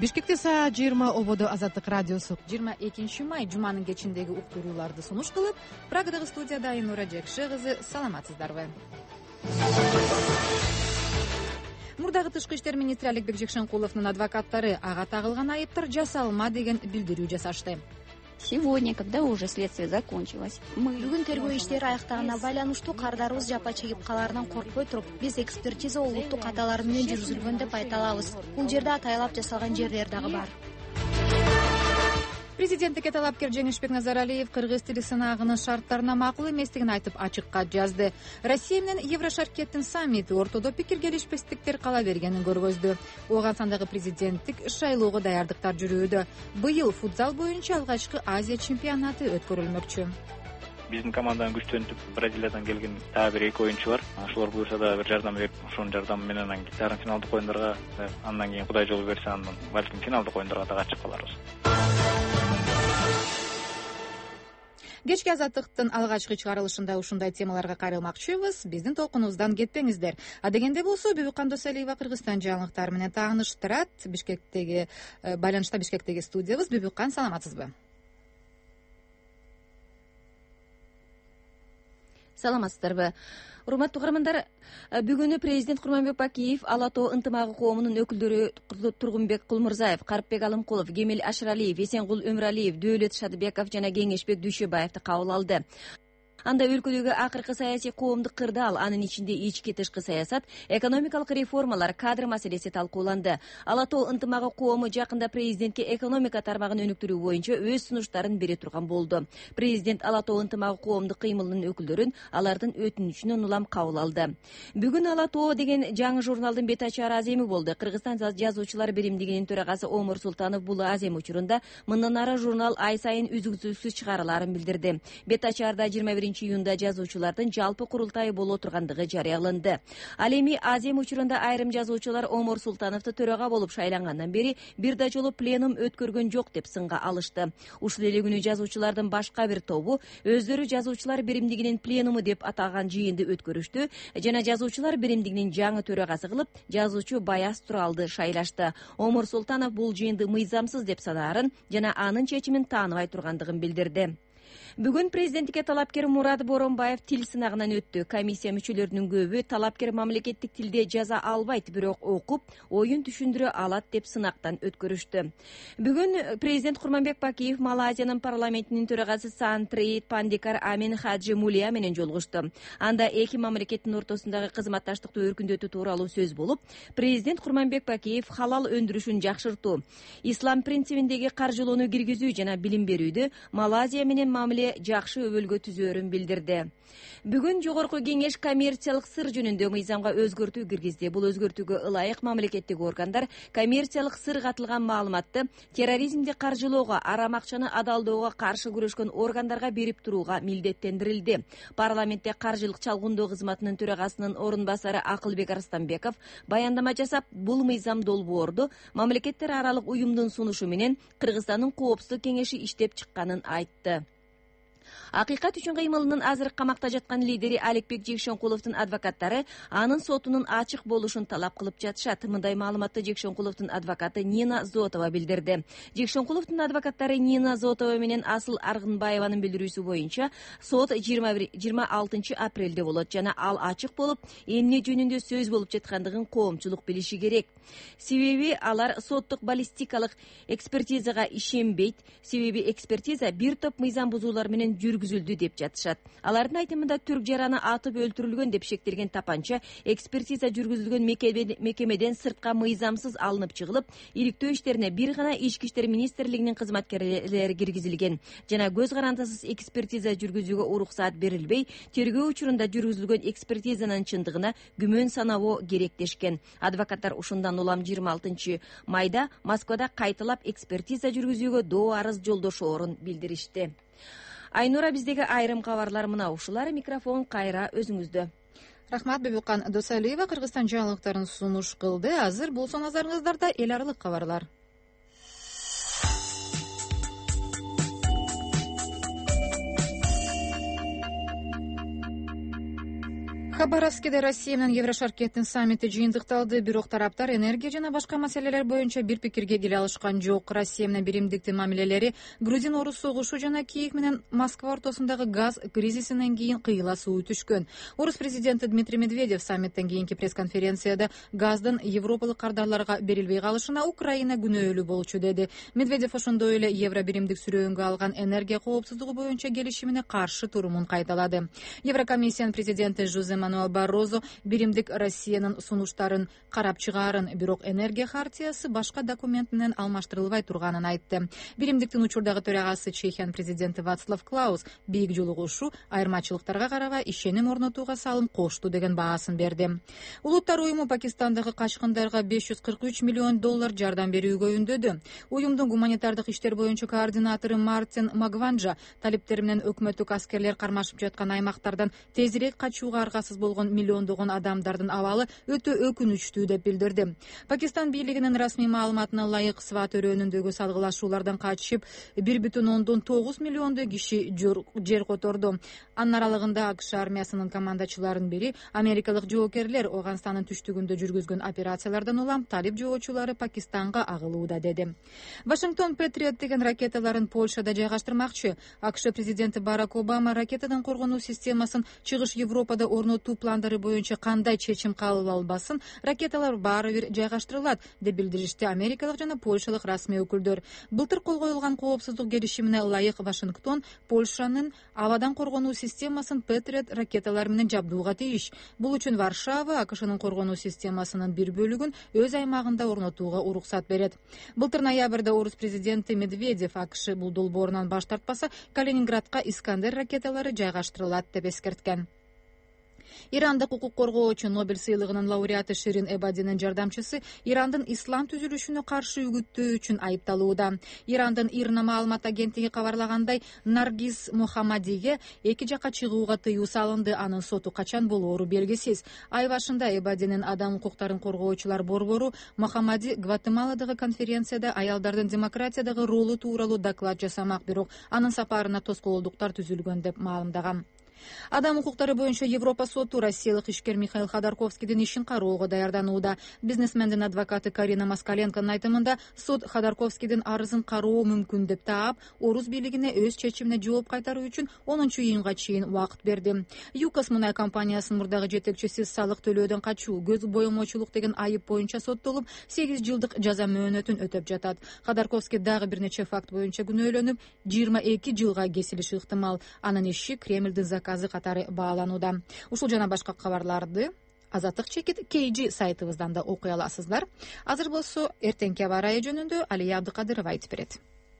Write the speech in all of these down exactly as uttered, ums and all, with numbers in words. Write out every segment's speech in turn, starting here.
Бишкекте саат жыйырма ободо Азаттык радиосу жыйырма экинчи май жуманын кечиндеги уктурууларды сунуш кылып, Прагадагы студияда Айнура Жекши кызы. Саламатсыздарбы? Мурдагы тышкы иштер министри Аликбек Жекшенкуловдун адвокаттары ага тагылган айыптар жасалма деген билдирүү жасашты. Сегодня, когда уже следствие закончилось, мы бүгүн тергөө иштери аяктаганына байланыштуу кардарыбыз жапа чегип калаарынан коркпой туруп, биз экспертиза улуттук каталар менен жүргүзүлгөн деп айта алабыз. Бул жерде атайлап жасалган жерлер дагы бар. Президенттикке талапкер Жеңишбек Назаралиев кыргыз тили сынагынын шарттарына макул эместигин айтып ачыкка жазды. Россия менен Еврошаркеттин саммити ортодо пикир келишпестиктер кала бергенин көргөздү. Ооганстандагы президенттик шайлоого даярдыктар жүрүүдө. Быйыл футзал боюнча алгачкы Азия чемпионаты өткөрүлмөкчү. Биздин команданын күчтөнүп Бразилиядан келген дагы бир эки оюнчу бар. Ошолор буюрса да бир жардам берип, ошонун жардамы менен жарым финалдык оюндарга, андан кийин Кудай жол берсе, андан балким финалдык оюндарга дагы чыгып каларбыз. Кечки Азаттыктын алгачкы чыгарылышында ушундай темаларга кайрылмакчыбыз. Биздин толкунубуздан кетпеңиздер. Адегенде болсо Бибикан Досалиева Кыргызстан жаңылыктары менен тааныштырат. Бишкектеги байланышта Бишкектеги студиябыз. Бибикан, саламатсызбы? Саламатсыздарбы? Урматтуу угармандар, бүгүнү президент Курманбек Бакиев, Ала Тоо ынтымагы коомунун өкүлдөрү Тургунбек Кулмурзаев, Карыпбек Алымкулов, Кемел Ашыралиев, Эсенгул Өмүралиев, Дөөлөт Шадыбеков жана Кеңешбек Дүйшөбаевди кабыл алды. Анда өлкөдөгү акыркы саясий коомдук кырдаал, анын ичинде ички тышкы саясат, экономикалык реформалар, кадр маселеси талкууланды. Ала Тоо ынтымагы коому жакында президентке экономика тармагын өнүктүрүү боюнча өз сунуштарын бере турган болду. Президент Ала Тоо ынтымагы коомдук кыймылынын өкүлдөрүн алардын өтүнүчүнөн улам кабыл алды. Бүгүн Ала Тоо деген жаңы журналдын бет ачар аземи болду. Кыргызстан жазуучулар биримдигинин төрагасы Омур Султанов бул азем учурунда мындан ары журнал ай сайын үзүксүзсүз чыгарыларын билдирди. Бет ачарда жыйырма биринчи июнда жазуучулардын жалпы курултайы боло тургандыгы жарыяланды. Ал эми азем учурунда айрым жазуучулар Омур Султановду төрага болуп шайлангандан бери бир да жолу пленум өткөргөн жок деп сынга алышты. Ушул эле күнү жазуучулардын башка бир тобу өздөрү жазуучулар биримдигинин пленуму деп атаган жыйынды өткөрүштү жана жазуучулар биримдигинин жаңы төрагасы кылып, жазуучу Баяз Туралды шайлашты. Омур Султанов бул жыйынды мыйзамсыз деп санаарын жана анын чечимин тааныбай тургандыгын билдирди. Бүгүн президенттикке талапкер Мурат Боронбаев тил сынагынан өттү. Комиссия мүчөлөрүнүн көбү талапкер мамлекеттик тилде жаза албайт, бирок окуп, оюн түшүндүрө алат деп сынактан өткөрүштү. Бүгүн президент Курманбек Бакиев Малайзиянын парламентинин төрагасы Сантрейт Пандикар Амин Хаджи Мулия менен жолугушту. Анда эки мамлекеттин ортосундагы кызматташтыкты өркүндөтүү тууралуу сөз болуп, президент Курманбек Бакиев халал өндүрүшүн жакшыртуу, ислам принцибиндеги каржылоону киргизүү жана билим берүүдө Малайзия менен мамиле жакшы өбөлгө түзөөрүн билдирди. Бүгүн жогорку кеңеш коммерциялык сыр жөнүндө мыйзамга өзгөртүү киргизди. Бул өзгөртүүгө ылайык мамлекеттик органдар коммерциялык сыр катылган маалыматты терроризмди каржылоого, арам акчаны адалдоого каршы күрөшкөн органдарга берип турууга милдеттендирилди. Парламентте каржылык чалгындоо кызматынын төрагасынын орун басары Акылбек Арстанбеков баяндама жасап, бул мыйзам долбоорду мамлекеттер аралык уюмдун сунушу менен Кыргызстандын коопсуздук кеңеши иштеп чыкканын айтты. Акыйкат үчүн кыймылынын азыркы камакта жаткан лидери Аликбек Жекшенкуловдун адвокаттары анын сотунун ачык болушун талап кылып жатышат. Мындай маалыматты Жекшенкуловдун адвокаты Нина Зотова билдирди. Жекшенкуловдун адвокаттары Нина Зотова менен Асыл Аргынбаеванын билдирүүсү боюнча сот жыйырма алтынчы апрелде болот жана ал ачык болуп, эмне жөнүндө сөз болуп жаткандыгын коомчулук билиши керек. Себеби алар соттук баллистикалык экспертизага ишенбейт. Себеби экспертиза бир топ мыйзам бузуулар менен жүргүзүлдү деп жатышат. Алардын айтымында түрк жараны атып өлтүрүлгөн деп шектелген тапанча экспертиза жүргүзүлгөн мекемеден сыртка мыйзамсыз алынып чыгылып, иликтөө иштерине бир гана Ички иштер министрлигинин кызматкерлери киргизилген жана көз карандысыз экспертиза жүргүзүүгө уруксаат берилбей, тергөө учурунда жүргүзүлгөн экспертизанын чындыгына күмөн санабоо керектешкен. Адвокаттар ушундан улам жыйырма алтынчы майда Москвада кайталап экспертиза жүргүзүүгө доо арыз жолдошоорун билдиришти. Айнура, биздеги айрым кабарлар мына ушулар. Микрофон кайра өзүңүздө. Рахмат, Бибикан Досалиева Кыргызстан жаңылыктарын сунуш кылды. Азыр болсо назарыңыздарда эл аралык кабарлар. Хабаровскиде Россия менен Еврошаркеттин саммити жыйынтыкталды, бирок тараптар энергия жана башка маселелер боюнча бир пикирге келе алышкан жок. Россия менен биримдиктин мамилелери Грузин-Орус согушу жана Киев менен Москва ортосундагы газ кризисинен кийин кыйла суу түшкөн. Орус президенти Дмитрий Медведев саммиттен кийинки пресс-конференцияда газдын европалык кардарларга берилбей калышына Украина күнөөлүү болчу деди. Медведев ошондой эле евро биримдик сүрөөнгө алган энергия коопсуздугу боюнча келишимине каршы турумун кайталады. Еврокомиссиянын президенти Жозе Мануэл Баррозо биримдик Россиянын сунуштарын карап чыгаарын, бирок энергия хартиясы башка документ менен алмаштырылбай турганын айтты. Биримдиктин учурдагы төрагасы Чехиянын президенти Вацлав Клаус бийик жолугушуу айырмачылыктарга карабай ишеним орнотууга салым кошту деген баасын берди. Улуттар уюму Пакистандагы качкындарга беш жүз кырк үч миллион доллар жардам берүүгө үндөдү. Уюмдун гуманитардык иштер боюнча координатору Мартин Магванжа талиптер менен өкмөттүк аскерлер кармашып жаткан аймактардан тезирээк качууга аргасыз болгон миллиондогон адамдардын абалы өтө өкүнүчтүү деп билдирди. Пакистан бийлигинин расмий маалыматына ылайык Сват өрөөнүндөгү салгылашуулардан качып бир бүтүн ондон тогуз миллиондой киши жер которду. Анын аралыгында АКШ армиясынын командачыларынын бири америкалык жоокерлер Афганстандын түштүгүндө жүргүзгөн операциялардан улам талип жоочулары Пакистанга агылууда деди. Вашингтон Патриот деген ракеталарын Польшада жайгаштырмакчы. АКШ президенти Барак Обама ракетадан коргонуу системасын чыгыш Европада орнотуу пландары боюнча кандай чечим кабыл албасын, ракеталар баары бир жайгаштырылат деп билдиришти америкалык жана польшалык расмий өкүлдөр. Былтыр кол коюлган коопсуздук келишимине ылайык Вашингтон Польшанын абадан коргонуу системасын Патриот ракеталар менен жабдууга тийиш. Бул үчүн Варшава АКШнын коргонуу системасынын бир бөлүгүн өз аймагында орнотууга уруксат берет. Былтыр ноябрда Орус президенти Медведев АКШ бул долбоорунан баш тартпаса, Калининградка Искандер ракеталары жайгаштырылат деп эскерткен. Ирандык укук коргоочу Нобель сыйлыгынын лауреаты Ширин Эбадинин жардамчысы Ирандын ислам түзүлүшүнө каршы үгүттөө үчүн айыпталууда. Ирандын Ирна маалымат агенттиги кабарлагандай, Наргиз Мухаммадиге эки жака чыгууга тыюу салынды, анын соту качан болоору белгисиз. Ай башында Эбадинин адам укуктарын коргоочулар борбору Мухаммади Гватемаладагы конференцияда аялдардын демократиядагы ролу тууралуу доклад жасамак, бирок анын сапарына тоскоолдуктар түзүлгөн деп маалымдаган. Адам укуктары боюнча Европа соту россиялык ишкер Михаил Ходорковскийдин ишин кароого даярданууда. Бизнесмендин адвокаты Карина Москаленконун айтымында, суд Ходорковскийдин арызын кароо мүмкүн деп таап, Орус бийлигине өз чечимине жооп кайтаруу үчүн онунчу июнга чейин убакыт берди. ЮКОС мунай компаниясынын мурдагы жетекчиси салык төлөөдөн качуу, көз боемочулук деген айып боюнча соттолуп, сегиз жылдык жаза мөөнөтүн өтөп жатат. Ходорковский дагы бир нече факт боюнча күнөөлөнүп, жыйырма эки жылга кесилиши ыктымал. Анын иши Кремлдин заказы катары бааланууда. Ушул жана башка кабарларды Азаттык чекит кей жи сайтыбыздан да окуй аласыздар. Азыр болсо эртеңки аба ырайы жөнүндө Алия Абдыкадырова айтып берет.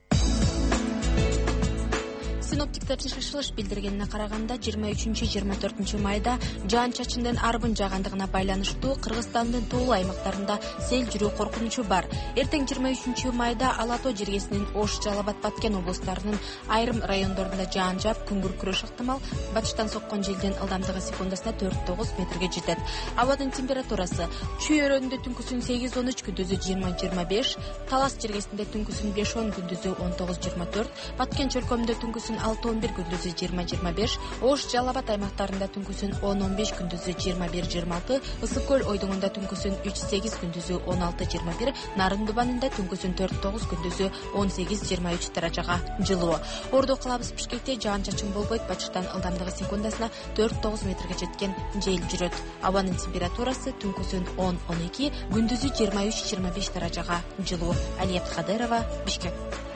Синоптиктердин шашылыш билдиргенине караганда жыйырма үчүнчү жыйырма төртүнчү майда жаан-чачындын арбын жаагандыгына байланыштуу Кыргызстандын тоолуу аймактарында сел жүрүү коркунучу бар. Эртең жыйырма үчүнчү майда Ала Тоо жергесинин Ош, Жалал Абад, Баткен облустарынын айрым райондорунда жаан жаап, күн күркүрөш ыктымал. Батыштан соккон желдин ылдамдыгы секундасына төрт тогуз метрге жетет. Абадын температурасы Чүй өрөөнүндө түнкүсүн сегиз он үч, күндүзү жыйырма жыйырма беш, Талас жергесинде түнкүсүн беш он, күндүзү он тогуз жыйырма төрт, Баткен чөлкөмүндө түнкүсүн алты он бир, күндүзү жыйырма жыйырма беш, Ош, Жалал Абад аймактарында түнкүсүн он он беш, күндүзү жыйырма бир жыйырма алты, Ысык көл ойдуңунда түнкүсүн үч сегиз, күндүзү он алты жыйырма бир, Нарын Дубанында түнкүсүн төрт тогуз, күндүзү он сегиз жыйырма үч даражага жылуу. Ордо кылабыз Бишкекте жаан-чачын болбойт, батыштан ылдамдыгы секундасына төрт тогуз метрге жеткен жел жүрөт. Абанын температурасы түнкүсүн он он эки, күндүзү жыйырма үч жыйырма беш даражага жылуу. Алия Абдыкадырова, Бишкек.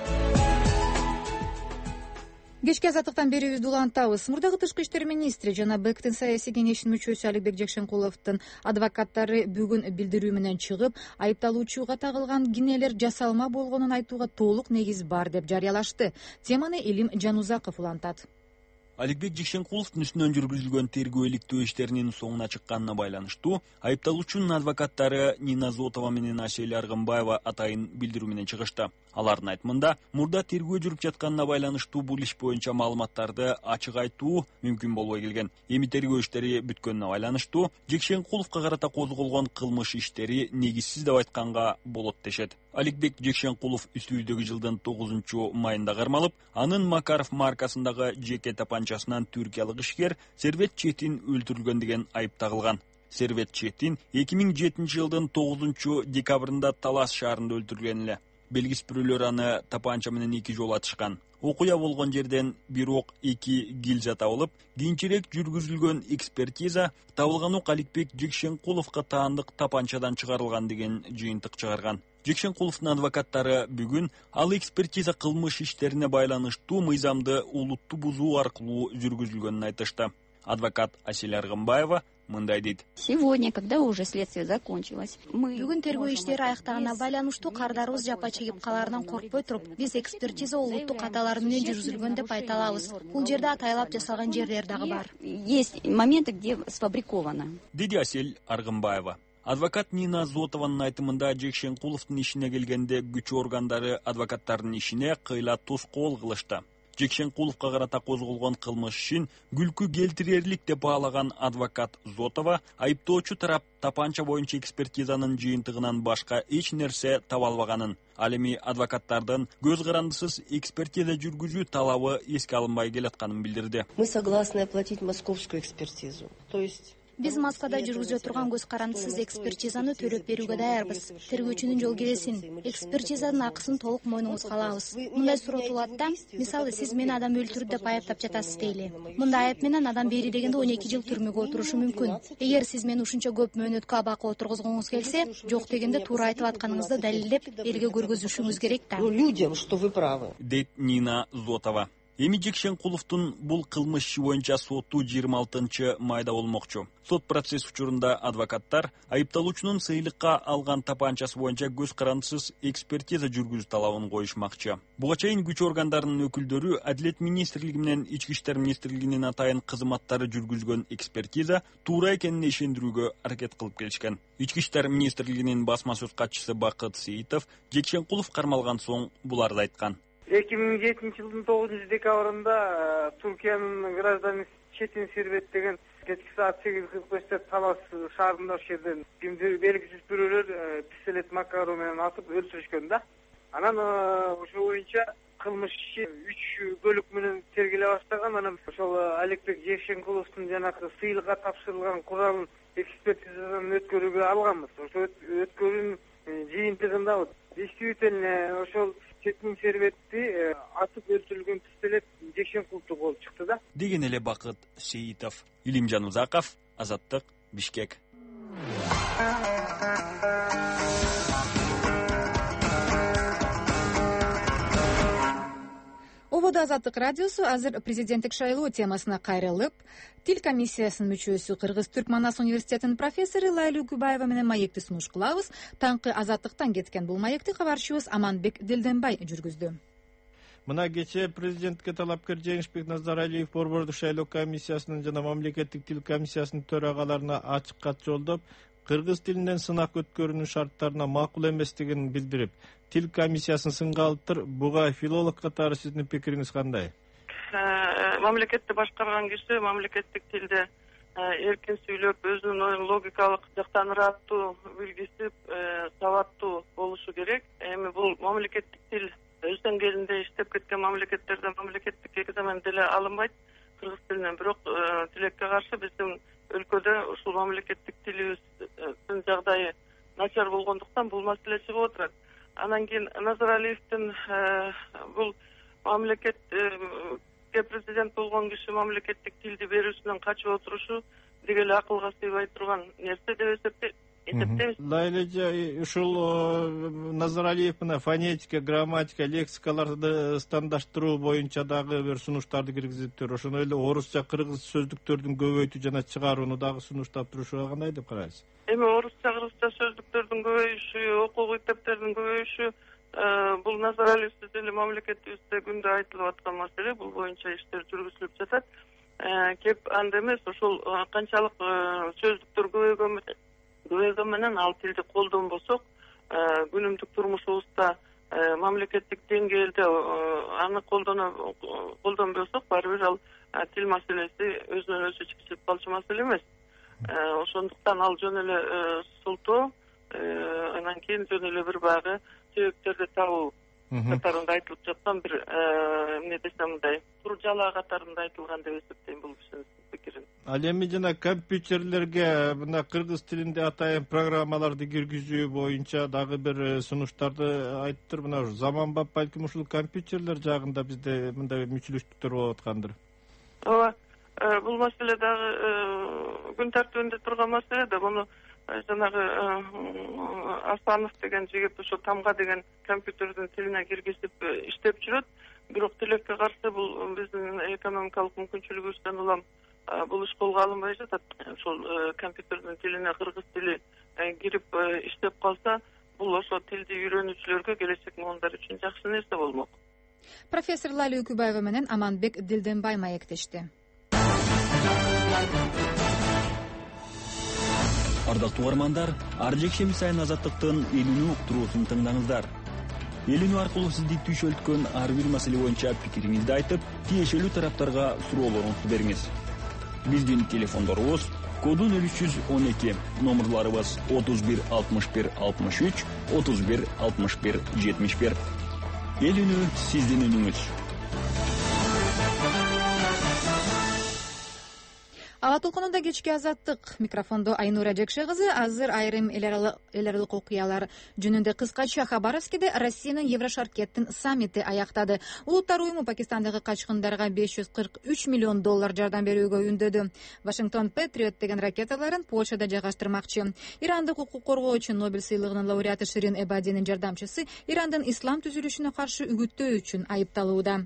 Кечки азаттыктан берүүбүздү улантабыз. Мурдагы тышкы иштер министри жана БЭКтин саясий кеңешинин мүчөсү Аликбек Жакшенкуловдун адвокаттары бүгүн билдирүү менен чыгып, айыпталуучуга тагылган кинелер жасалма болгонун айтууга толук негиз бар деп жарыялашты. Теманы Илим Жанузаков улантат. Аликбек Жакшенкуловдун үстүнөн жүргүзүлгөн тергөө иликтөө иштеринин соңуна чыкканына байланыштуу айыпталуучунун адвокаттары Нина Зотова менен Асель Аргынбаева атайын билдирүү менен чыгышты. Алардын айтымында, мурда тергөө жүрүп жатканына байланыштуу бул иш боюнча маалыматтарды ачык айтуу мүмкүн болбой келген. Эми тергөө иштери бүткөнүнө байланыштуу Жекшенкуловго карата козголгон кылмыш иштери негизсиз деп айтканга болот дешет. Аликбек Жекшенкулов иштөөдөгү жылдын тогузунчу майында кармалып, анын Макаров маркасындагы жеке тапанчасынан түркиялык ишкер Сервет Четин өлтүрүлгөн деген айып тагылган. Сервет Четин эки миң жетинчи жылдын тогузунчу декабрында Талас шаарында өлтүрүлгөн эле. Белгис бирөөлөр аны тапанча менен эки жолу атышкан. Окуя болгон жерден бир ок, эки гильза табылып, кийинчерээк жүргүзүлгөн экспертиза табылган ок Аликбек Жекшенкуловго таандык тапанчадан чыгарылган деген жыйынтык чыгарган. Жекшенкуловдун адвокаттары бүгүн ал экспертиза кылмыш иштерине байланыштуу мыйзамды улутту бузуу аркылуу жүргүзүлгөнүн айтышты. Адвокат Асель Аргымбаева мындай дейт. Сегодня, когда уже следствие закончилось, мы... Бүгүн тергөө иштери аяктаганына байланыштуу кардарыбыз жапа чегип калаарынан коркпой туруп, биз экспертиза улуттук каталар менен жүргүзүлгөн деп айта алабыз. Бул жерде атайлап жасалган жерлер дагы бар. Есть моменты, где сфабриковано. Деди Асель Аргымбаева. Адвокат Нина Зотованын айтымында Жекшенкуловдун ишине келгенде күч органдары адвокаттардын ишине кыйла тоскоол кылышты. Жекшенкуловго карата козголгон кылмыш ишин күлкү келтирерлик деп баалаган адвокат Зотова айыптоочу тарап тапанча боюнча экспертизанын жыйынтыгынан башка эч нерсе таба албаганын, ал эми адвокаттардын көз карандысыз экспертиза жүргүзүү талабы эске алынбай келатканын билдирди. Мы согласны оплатить московскую экспертизу. То есть Биз Москвада жүргүзө турган көз карандысыз экспертизаны төлөп берүүгө даярбыз. Тергөөчүнүн жол келесин, экспертизанын акысын толук мойнуңузга алабыз. Мындай суротулат да, мисалы сиз мени адам өлтүрдү деп айыптап жатасыз дейли. Мындай айып менен адам бери дегенде он эки жыл түрмөгө отурушу мүмкүн. Эгер сиз мени ушунча көп мөөнөткө абакка отургузгуңуз келсе, жок дегенде туура айтып атканыңызды далилдеп элге көргөзүшүңүз керек да. Людям, что вы правы. Дейт Нина Зотова. Эми Жекшенкуловдун бул кылмыш иши боюнча соту жыйырма алтынчы майда болмокчу. Сот процесс учурунда адвокаттар айыпталуучунун сыйлыкка алган тапанчасы боюнча көз карандысыз экспертиза жүргүзүү талабын коюшмакчы. Буга чейин күч органдарынын өкүлдөрү Адилет министрлиги менен Ички иштер министрлигинин атайын кызматтары жүргүзгөн экспертиза туура экенине ишендирүүгө аракет кылып келишкен. Ички иштер министрлигинин басма сөз катчысы Бакыт Сейитов Жекшенкулов кармалган соң буларды айткан. эки миң жетинчи жылдын тогузунчу декабрында Туркиянын гражданы Четин Сервет деген кечки саат сегиз кырк беште Талас шаарында ошол жерден кимдир белгисиз бирөөлөр пистолет Макаров менен атып өлтүрүшкөн да. Анан ошол боюнча кылмыш иши үч бөлүк менен тергеле баштаган. Анан ошол Аликбек Жекшенкуловдун жанагы сыйлыкка тапшырылган куралын экспертизадан өткөрүүгө алганбыз. Ошол өткөрүүнүн жыйынтыгында действительно ошол Четин Серветти атып өлтүрүлгөн пистолет Жекшенкуловдун болуп чыкты да. Деген эле Бакыт Сейитов. Илимжан Узаков, Азаттык, Бишкек. Ободо Азаттык радиосу азыр президенттик шайлоо темасына кайрылып, тил комиссиясынын мүчөсү Кыргыз-Түрк Манас университетинин профессору Лайла Үкүбаева менен маекти сунуш кылабыз. Таңкы Азаттыктан кеткен бул маекти кабарчыбыз Аманбек Делденбай жүргүздү. Мына кечээ президентке талапкер Жеңишбек Назаралиев борбордук шайлоо комиссиясынын жана мамлекеттик тил комиссиясынын төрагаларына ачык кат жолдоп, кыргыз тилинен сынак өткөрүүнүн шарттарына макул эместигин билдирип, тил комиссиясын сынга алыптыр. Буга филолог катары сиздин пикириңиз кандай? Мамлекетти башкарган киши мамлекеттик тилде эркин сүйлөп, өзүнүн оюн логикалык жактан ыраттуу, билгисип, сабаттуу болушу керек. Эми бул мамлекеттик тил өз деңгээлинде иштеп кеткен мамлекеттерде мамлекеттик экзамен деле алынбайт кыргыз тилинен. Бирок тилекке каршы биздин өлкөдө ушул мамлекеттик тилибиздин жагдайы начар болгондуктан бул маселе чыгып отурат. Анан кийин Назаралиевдин бул мамлекетке президент болгон киши мамлекеттик тилди берүүсүнөн качып отурушу деги эле акылга сыйбай турган нерсе деп эсептейм. Лайлажа, ушул Назаралиев мына фонетика, грамматика, лексикаларды стандарттыруу боюнча дагы бир сунуштарды киргизиптир. Ошондой эле орусча, кыргыз сөздүктөрдүн көбөйтүү жана чыгарууну дагы сунуштап турушуга кандай деп карайсыз? Эми орусча, кыргызча сөздүктөрдүн көбөйүшү, окуу китептердин көбөйүшү бул Назаралиевсиз эле мамлекетибизде күндө айтылып аткан маселе. Бул боюнча иштер жүргүзүлүп жатат. Кеп анда эмес, ошол канчалык сөздүктөр көбөйгөн көбөйгөн менен ал тилди колдонбосок, күнүмдүк турмушубузда мамлекеттик деңгээлде аны колдонбосок баары бир ал тил маселеси өзүнөн өзү чечилип калчу маселе эмес. Ошондуктан ал жөн эле султоо, анан кийин жөн эле бир баягы себептерди табуу катарында айтылып жаткан бир эмне десем мындай тур жалаа катарында айтылган деп эсептейм бул кишинин пикирин. Ал эми жана компьютерлерге мына кыргыз тилинде атайын программаларды киргизүү боюнча дагы бир сунуштарды айттыр. Мына заманбап балким ушул компьютерлер жагында бизде мындай мүчүлүштүктөр болуп аткандыр. Ооба, бул маселе дагы күн тартибинде турган маселе да. Муну жанагы Асанов деген жигит ошо тамга деген компьютердин тилине киргизип иштеп жүрөт. Бирок тилекке каршы бул биздин экономикалык мүмкүнчүлүгүбүздөн улам бул иш колго алынбай жатат. Ошол компьютердин тилине кыргыз тили кирип иштеп калса, бул ошо тилди үйрөнүүчүлөргө келечек муундар үчүн жакшы нерсе болмок. Профессор Лали Үкүбаева менен Аманбек Дилденбай маектешти. Ардактуу угармандар, ар жекшемби сайын Азаттыктын элүүнү уктуруусун тыңдаңыздар. Элүүнү аркылуу сизди түйшөлткөн ар бир маселе боюнча пикириңизди айтып, тиешелүү тараптарга суроолоруңузду бериңиз. Биздин телефондорубуз коду нөл үч жүз он эки, номерларыбыз отуз бир алтымыш бир алтымыш үч, отуз бир алтымыш бир жетимиш бир. Элүүнү сиздин үнүңүз. Ала толкунунда кечки Азаттык, микрофондо Айнура Жекше кызы. Азыр айрым эл аралык окуялар жөнүндө кыскача Хабаровскиде Россиянын Еврошаркеттин саммити аяктады. Улуттар уюму Пакистандагы качкындарга беш жүз кырк үч миллион доллар жардам берүүгө үндөдү. Вашингтон Патриот деген ракеталарын Польшада жайгаштырмакчы. Ирандык укук коргоочу Нобель сыйлыгынын лауреаты Ширин Эбадинин жардамчысы Ирандын ислам түзүлүшүнө каршы үгүттөө үчүн айыпталууда.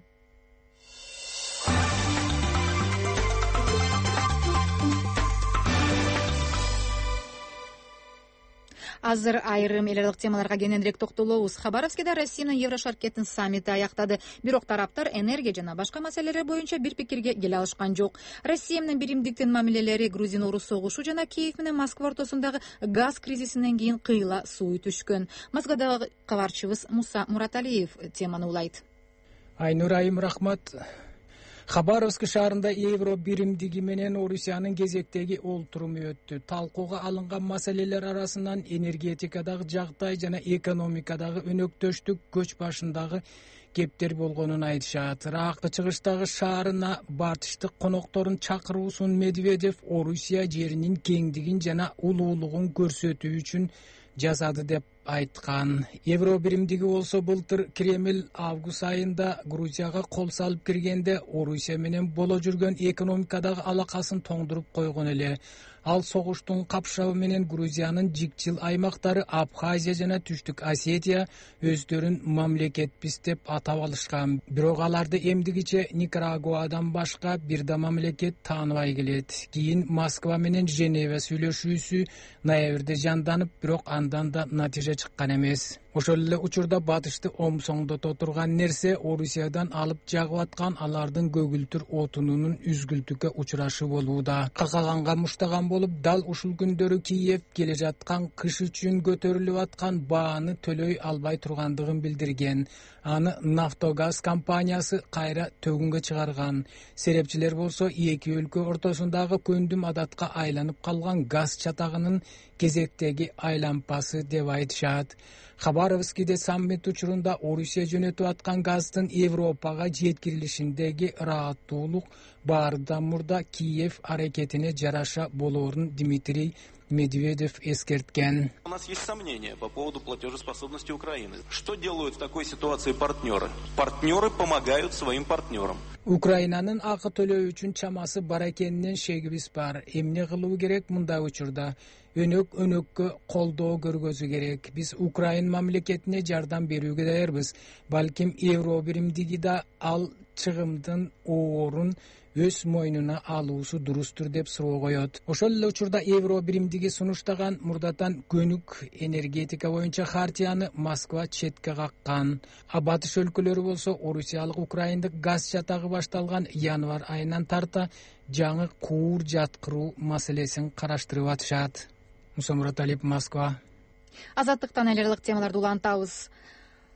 Азыр айрым эл аралык темаларга кененирээк токтолобуз. Хабаровскиде Россиянын Еврошаркеттин саммити аяктады. Бирок тараптар энергия жана башка маселелер боюнча бир пикирге келе алышкан жок. Россия менен биримдиктин мамилелери Грузин-Орус согушу жана Киев менен Москва ортосундагы газ кризисинен кийин кыйла суу түшкөн. Москвадагы кабарчыбыз Муса Мураталиев теманы улайт. Айнурайым рахмат. Хабаровск шаарында Евро биримдиги менен Орусиянын кезектеги олтуруму өттү. Талкууга алынган маселелер арасынан энергетикадагы жагдай жана экономикадагы өнөктөштүк көч башындагы кептер болгонун айтышат. Ракы чыгыштагы шаарына батыштык конокторун чакыруусун Медведев Орусия жеринин кеңдигин жана улуулугун көрсөтүү үчүн жасады деп айткан. Евро биримдиги болсо былтыр Кремль август айында Грузияга кол салып киргенде Орусия менен боло жүргөн экономикадагы алакасын тоңдуруп койгон эле. Ал согуштун капшабы менен Грузиянын жикчил аймактары Абхазия жана Түштүк Осетия өздөрүн мамлекетпиз деп атап алышкан. Бирок аларды эмдигиче Никарагуадан башка бир да мамлекет тааныбай келет. Кийин Москва менен Женева сүйлөшүүсү ноябрда жанданып, бирок андан да натыйжа чыккан эмес. Ошол эле учурда батышты омсоңдото турган нерсе Орусиядан алып жагып аткан алардын көгүлтүр отунунун үзгүлтүккө учурашы болууда. Какаганга муштаган болуп, дал ушул күндөрү Киев келе жаткан кыш үчүн көтөрүлүп аткан бааны төлөй албай тургандыгын билдирген. Аны Нафтогаз компаниясы кайра төгүнгө чыгарган. Серепчилер болсо эки өлкө ортосундагы көндүм адатка айланып калган газ чатагынын кезектеги айлампасы деп айтышат. Хабаровскиде саммит учурунда Орусия жөнөтүп аткан газдын Европага жеткирилишиндеги ырааттуулук баардан мурда Киев аракетине жараша болоорун Дмитрий Медведев эскерткен. У нас есть сомнения по поводу платежеспособности Украины. Что делают в такой ситуации партнеры? Партнеры помогают своим партнерам. Украинанын акы төлөө үчүн чамасы бар экенинен шегибиз бар. Эмне кылуу керек мындай учурда? Өнөк өнөккө колдоо көргөзүү керек. Биз Украин мамлекетине жардам берүүгө даярбыз. Балким евро биримдиги да ал чыгымдын оорун өз мойнуна алуусу дурустур деп суроо коет. Ошол эле учурда евро биримдиги сунуштаган мурдатан көнүк энергетика боюнча хартияны Москва четке каккан. А батыш өлкөлөрү болсо Орусиялык Украиндык газ чатагы башталган январь айынан тарта жаңы куур жаткыруу маселесин караштырып атышат. Муса Мураталиев, Москва. Азаттыктан эл аралык темаларды улантабыз.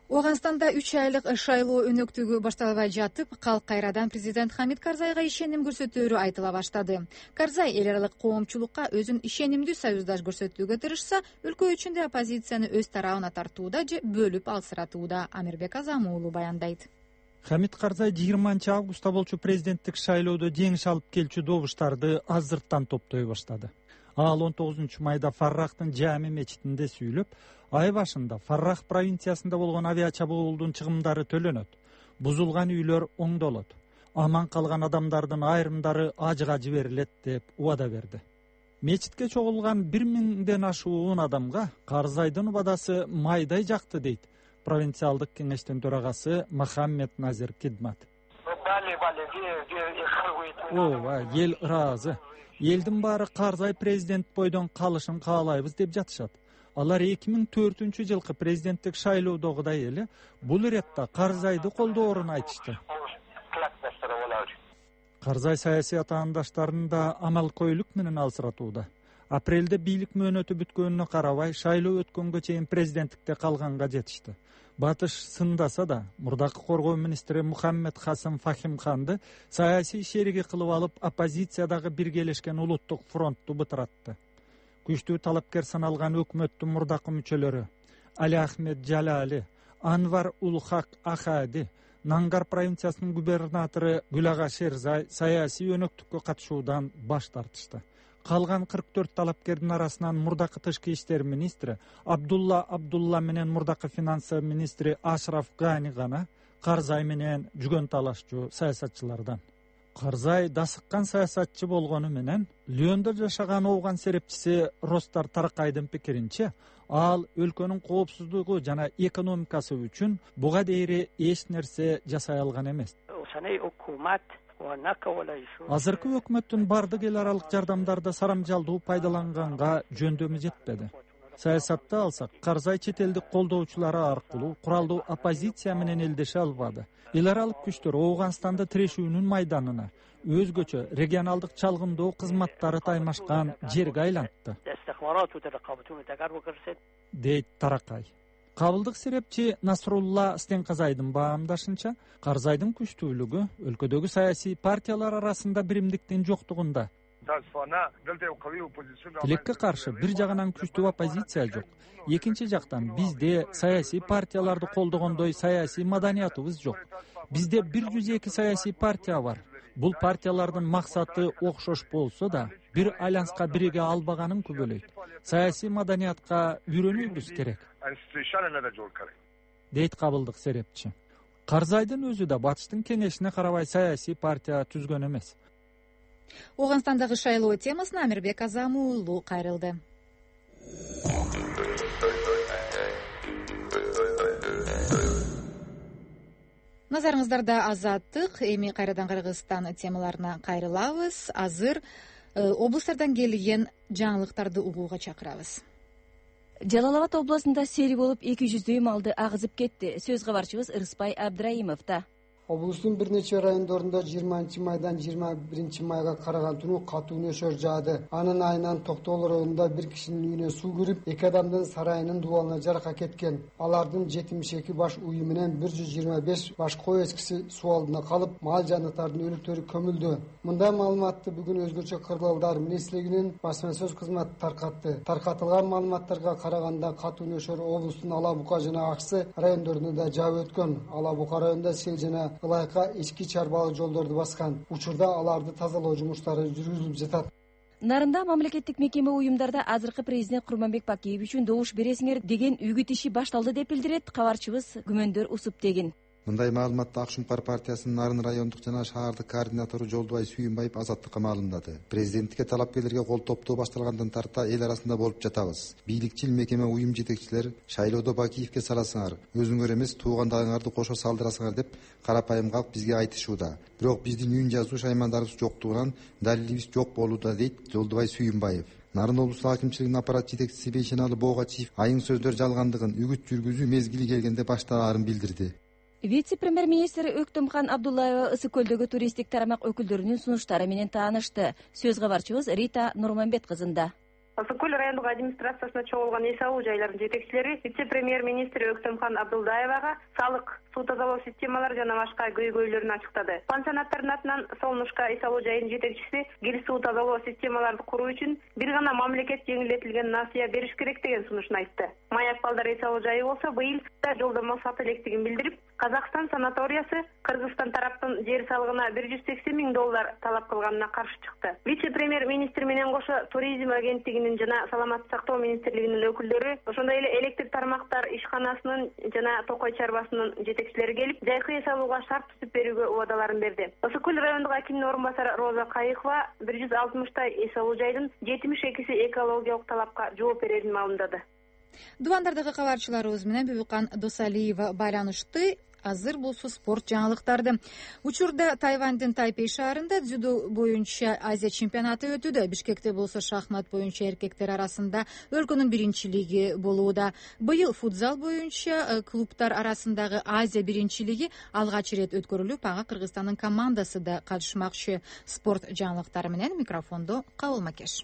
Ооганстанда үч айлык шайлоо өнөктүгү башталбай жатып, калк кайрадан президент Хамид Карзайга ишеним көрсөтөөрү айтыла баштады. Карзай эл аралык коомчулукка өзүн ишенимдүү союздаш көрсөтүүгө тырышса, өлкө ичинде оппозицияны өз тарабына тартууда же бөлүп алсыратууда. Амирбек Азам уулу баяндайт. Хамид Карзай жыйырманчы августта болчу президенттик шайлоодо жеңиш алып келчү добуштарды азырттан топтой баштады. Ал он тогузунчу майда Фаррахтын Жами мечитинде сүйлөп, ай башында Фаррах провинциясында болгон авиа чабуулдун чыгымдары төлөнөт, бузулган үйлөр оңдолот, аман калган адамдардын айрымдары ажыга жиберилет деп убада берди. Мечитке чогулган бир миңден ашуун адамга Карзайдын убадасы майдай жакты дейт провинциалдык кеңештин төрагасы Мохаммед Назир Кидмат. Ооба, ел ыраазы. Элдин баары Карзай президент бойдон калышын каалайбыз деп жатышат. Алар эки миң төртүнчү жылкы президенттик шайлоодогудай эле бул иретте Карзайды колдоорун айтышты. Карзай саясий атаандаштарын да амалкойлук менен алсыратууда. Апрелде бийлик мөөнөтү бүткөнүнө карабай шайлоо өткөнгө чейин президенттикте калганга жетишти. Батыш сындаса да, мурдакы коргоо министри Мухаммед Хасан Фахимханды саясий шериги кылып алып, оппозициядагы биргелешкен улуттук фронтту бытыратты. Күчтүү талапкер саналган өкмөттүн мурдакы мүчөлөрү Али Ахмед Жалали, Анвар Улхак Ахади, Нангар провинциясынын губернатору Гүлага Шерзай саясий өнөктүккө катышуудан баш тартышты. Калган кырк төрт талапкердин арасынан мурдакы тышкы иштер министри Абдулла Абдулла менен мурдакы финансы министри Ашраф Гани гана Карзай менен жүгөн талашчу саясатчылардан. Карзай дасыккан саясатчы болгону менен Лиондо жашаган ооган серепчиси Ростар Таракайдын пикиринче, ал өлкөнүн коопсуздугу жана экономикасы үчүн буга дейри эч нерсе жасай алган эмес. Азыркы өкмөттүн бардык эл аралык жардамдарды сарамжалдуу пайдаланганга жөндөмү жетпеди. Саясатты алсак, Карзай чет элдик колдоочулары аркылуу куралдуу оппозиция менен элдеше албады. Эл аралык күчтөр Ооганстанды тирешүүнүн майданына, өзгөчө регионалдык чалгындоо кызматтары таймашкан жерге айлантты, дейт Таракай. Кабылдык серепчи Насрулла Стенказайдын баамдашынча, Карзайдын күчтүүлүгү өлкөдөгү саясий партиялар арасында биримдиктин жоктугунда. Тилекке каршы бир жагынан күчтүү оппозиция жок. Экинчи жактан бизде саясий партияларды колдогондой саясий маданиятыбыз жок. Бизде бир жүз эки саясий партия бар. Бул партиялардын максаты окшош болсо да, бир альянска бириге албаганын күбөлөйт. Саясий маданиятка үйрөнүүбүз керек, дейт кабылдык серепчи. Карзайдын өзү да батыштын кеңешине карабай саясий партия түзгөн эмес. Ооганстандагы шайлоо темасына Амирбек Азам уулу кайрылды. Назарыңыздарда Азаттык, эми кайрадан Кыргызстан темаларына кайрылабыз. Азыр облустардан келген жаңылыктарды угууга чакырабыз. Жалал Абад областында сел болуп эки жүздөй малды агызып кетти. Сөз кабарчыбыз Ырыспай Абдраимовда. Облустун бир нече райондорунда жыйырманчы майдан жыйырма биринчи майга караган түнү катуу нөшөр жаады. Анын айынан Токтогул районунда бир кишинин үйүнө суу кирип, эки адамдын сарайынын дубалына жарака кеткен. Алардын жетимиш эки баш уyu менен бир жүз жыйырма беш баш кой эскиси суу алдына калып, мал жаныбарлардын өлүктөрү көмүлдү. Мындай маалыматты бүгүн өзгөчө кырдаалдар министрлигинин басма сөз кызматы таркатты. Таркатылган маалыматтарга караганда катуу нөшөр облустун Ала Бука жана Аксы райондорунда жаап өткөн. Ала Бука районунда сел жана ылайка ички чарбалык жолдорду баскан. Учурда аларды тазалоо жумуштары жүргүзүлүп жатат. Нарында мамлекеттик мекеме уюмдарда азыркы президент Курманбек Бакиев үчүн добуш бересиңер деген үгүт иши башталды деп билдирет кабарчыбыз Күмөндөр Усуптегин. Мындай маалыматты Ак Шумкар партиясынын Нарын райондук жана шаардык координатору Жолдубай Сүйүнбаев Азаттыкка маалымдады. Президенттикке талапкерлерге кол топтоо башталгандан тарта эл арасында болуп жатабыз. Бийликчил мекеме уюм жетекчилер шайлоодо Бакиевке саласыңар, өзүңөр эмес туугандарыңарды кошо салдырасыңар деп карапайым калк бизге айтышууда. Бирок биздин үн жазуу шаймандарыбыз жоктугунан далилибиз жок болууда, дейт Жолдубай Сүйүнбаев. Нарын облустук акимчилигинин аппарат жетекчиси Бейшеналы Боогачиев айың сөздөр жалгандыгын, үгүт жүргүзүү мезгили келгенде башталаарын билдирди. Вице-премьер-министр Өктөмкан Абдуллаева Ысык көлдөгү туристтик тарамак өкүлдөрүнүн сунуштары менен таанышты. Сөз кабарчыбыз Рита Нурманбет кызында. Ысык көл райондук администрациясына чогулган эс алуу жайлардын жетекчилери вице-премьер-министр Өктөмкан Абдылдаевага салык, суу тазалоо системалары жана башка көйгөйлөрүн ачыктады. Пансионаттардын атынан Солнышко эс алуу жайынын жетекчиси кир суу тазалоо системаларды куруу үчүн бир гана мамлекет жеңилдетилген насыя бериш керек деген сунушун айтты. Маяк балдар эс алуу жайы болсо быйыл жолдомо сата электигин билдирип, Казакстан санаториясы Кыргызстан тараптын жер салыгына бир жүз сексен миң доллар талап кылганына каршы чыкты. Вице-премьер-министр менен кошо туризм агенттигинин жана саламаттык сактоо министрлигинин өкүлдөрү, ошондой эле электр тармактар ишканасынын жана Токой чарбасынын жетекчилери келип, жайкы эс алууга шарт түзүп берүүгө убадаларын берди. Ысык көл райондук акимдин орун басары Роза Кайыкова бир жүз алтымыштай эс алуу жайдын жетимиш экиси экологиялык талапка жооп берерин маалымдады. Дубандардагы кабарчыларыбыз менен Бибикан Досалиева байланышты. Азыр болсо спорт жаңылыктарды. Учурда Тайвандын Тайпей шаарында дзюдо боюнча Азия чемпионаты өтүүдө. Бишкекте болсо шахмат боюнча эркектер арасында өлкөнүн биринчилиги болууда. Быйыл футзал боюнча клубтар арасындагы Азия биринчилиги алгач ирет өткөрүлүп, ага Кыргызстандын командасы да катышмакчы. Спорт жаңылыктары менен микрофондо Кабыл Макеш.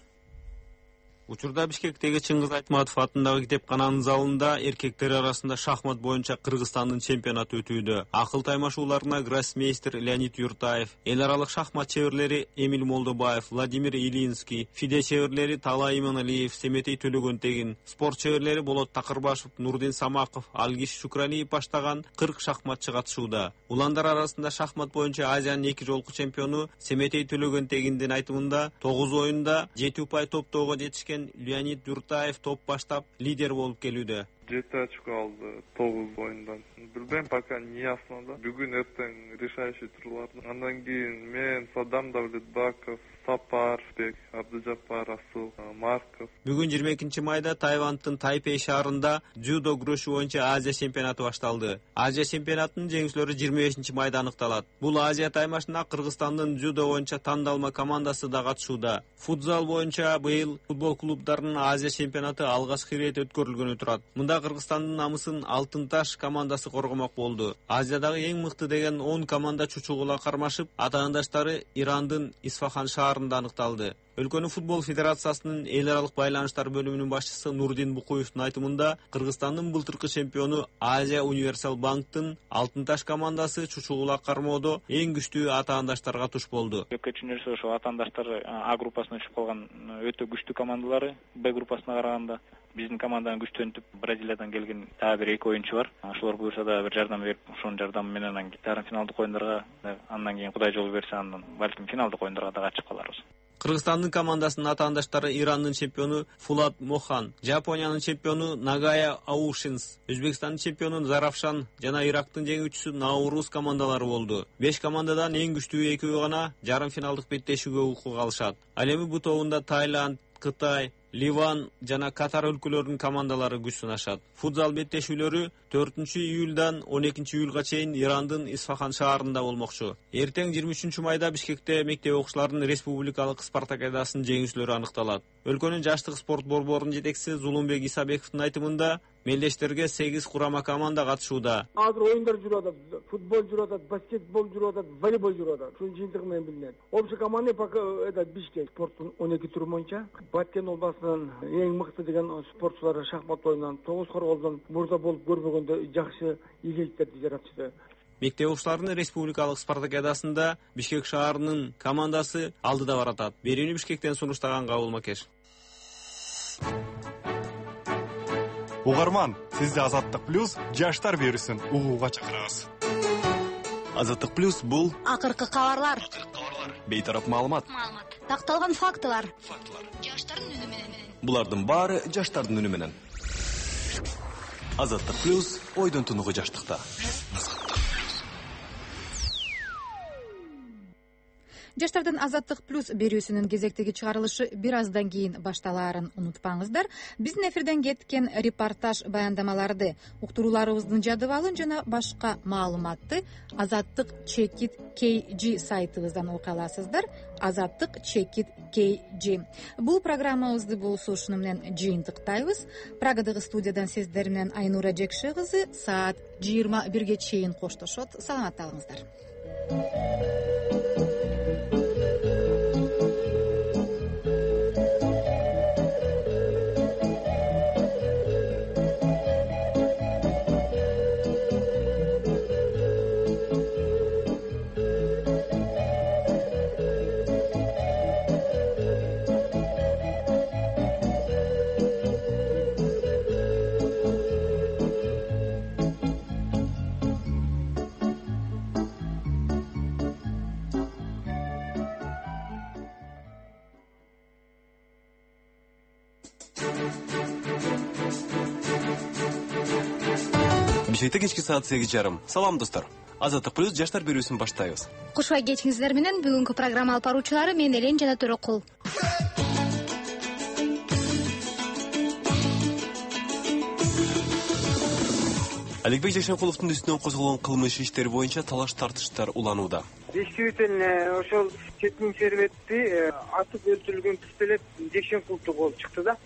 Учурда Бишкектеги Чыңгыз Айтматов атындагы китепкананын залында эркектер арасында шахмат боюнча Кыргызстандын чемпионаты өтүүдө. Акыл таймашууларына гроссмейстер Леонид Юртаев, эл аралык шахмат чеберлери Эмиль Молдобаев, Владимир Илинский, фиде чеберлери Талай Иманалиев, Семетей Төлөгөнтегин, спорт чеберлери Болот Такырбашев, Нурдин Самаков, Алгиш Шукраниев баштаган кырк шахматчы катышууда. Уландар арасында шахмат боюнча Азиянын эки жолку чемпиону Семетей Төлөгөнтегиндин айтымында тогуз оюнда жети упай топтоого жетишкен Леонид Юртаев топ баштап лидер болуп келүүдө. жети очко алды тогуз оюндан. Билбейм, пока не ясно да. Бүгүн эртең решающий турларды. Андан кийин мен, Садам Давлетбаков, Сапарбек, Абдыжаппар Асыл, Марков. Бүгүн жыйырма экинчи майда Тайвандын Тайпей шаарында дзюдо күрөшү боюнча Азия чемпионаты башталды. Азия чемпионатынын жеңүүчүлөрү жыйырма бешинчи майда аныкталат. Бул Азия таймашына Кыргызстандын дзюдо боюнча тандалма командасы да катышууда. Футзал боюнча быйыл футбол клубдарынын Азия чемпионаты алгачкы ирет өткөрүлгөнү турат. Мында Кыргызстандын намысын Алтын Таш командасы коргомок болду. Азиядагы эң мыкты деген он команда чучугула кармашып, атаандаштары Ирандын Исфахан шаарында аныкталды. Өлкөнүн футбол федерациясынын эл аралык байланыштар бөлүмүнүн башчысы Нурдин Букуевдин айтымында, Кыргызстандын былтыркы чемпиону Азия Универсал Банктын Алтын Таш командасы чучугула кармоодо эң күчтүү атаандаштарга туш болду. Өкөчүнөрсү ошо атаандаштар А группасына түшүп калган өтө күчтүү командалары, Б группасына караганда биздин команданын күчтөнүп Бразилиядан келген дагы бир эки оюнчу бар. Ошолор буюрса да бир жардам берип, ошонун жардамы менен жарым финалдык оюндарга, андан кийин Кудай жол берсе, андан балким финалдык оюндарга да катышып каларбыз. Кыргызстандын командасынын атаандаштары Ирандын чемпиону Фулат Мохан, Жапониянын чемпиону Нагая Аушинс, Өзбекстандын чемпиону Заравшан жана Ирактын жеңүүчүсү Наурус командалары болду. беш командадан эң күчтүү экөө гана жарым финалдык беттешүүгө укук алышат. Ал эми бул тобунда Таиланд, Кытай, Ливан жана Катар өлкөлөрүнүн командалары күч сынашат. Футзал беттешүүлөрү төртүнчү июлдан он экинчи июлга чейин Ирандын Исфахан шаарында болмокчу. Эртең жыйырма үчүнчү майда Бишкекте мектеп окуучуларынын республикалык спартакиадасынын жеңүүчүлөрү аныкталат. Өлкөнүн жаштык спорт борборунун жетекчиси Зулумбек Исабековдун айтымында, мелдештерге сегиз курама команда катышууда. Азыр оюндар жүрүп атат, футбол жүрүп атат, баскетбол жүрүп атат, волейбол жүрүп атат. Ушунун жыйынтыгы менен билинет. Общий команда пока это Бишкек спорттун он эки түрү боюнча Баткен областынын эң мыкты деген спортчулары шахмат оюнунан тогуз корголдон мурда болуп көрбөгөндө жакшы ийгиликтерди жаратышты. Мектеп окуучуларынын республикалык спартакиадасында Бишкек шаарынын командасы алдыда баратат. Берүүнү Бишкектен сунуштаган Кабыл Макеш. Угарман, сизди Азаттык плюс жаштар берүүсүн угууга чакырабыз. Азаттык плюс бул акыркы кабарлар, бейтарап маалымат, такталган фактылар, жаштардын үнү менен. Булардын баары жаштардын үнү менен. Азаттык плюс ойдон тунугу жаштыкта. Жаштардын Азаттык плюс берүүсүнүн кезектеги чыгарылышы бир аздан кийин башталаарын унутпаңыздар. Биздин эфирден кеткен репортаж баяндамаларды, уктурууларыбыздын жадыбалын жана башка маалыматты Азаттык Чекит кей джи сайтыбыздан окуй аласыздар. Азаттык Чекит кей джи. Бул программабызды болсо ушуну менен жыйынтыктайбыз. Прагадагы студиядан сиздер менен Айнура Жекше кызы саат жыйырма бирге чейин коштошот. Саламатта калыңыздар. Бишкекте кечки саат сегиз жарым. Салам достор. Азаттык плюс жаштар берүүсүн баштайбыз. Кушбай кечиңиздер менен бүгүнкү программа алып баруучулары мен Элен жана Төрөкул. Аликбек Жакшенкуловдун үстүнөн козголгон кылмыш иштери боюнча талаш тартыштар уланууда. Бешкебиттен ошол четин серветти атып өлтүрүлгөн пистолет Жакшенкуловду болуп чыкты да.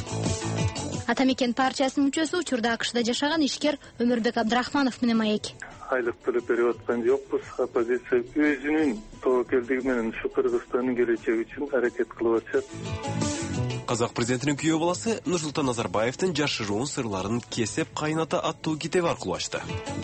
Ата мекен партиясынын мүчөсү учурда АКШда жашаган ишкер Өмүрбек Абдрахманов менен маек. Айлык төлөп берип аткан жокпуз. Оппозиция өзүнүн тобокелдиги менен ушу Кыргызстандын келечеги үчүн аракет кылып атышат. Казак президентинин күйөө баласы Нурсултан Назарбаевдин жашыруун сырларын кесеп кайната аттуу китеби аркылуу ачты.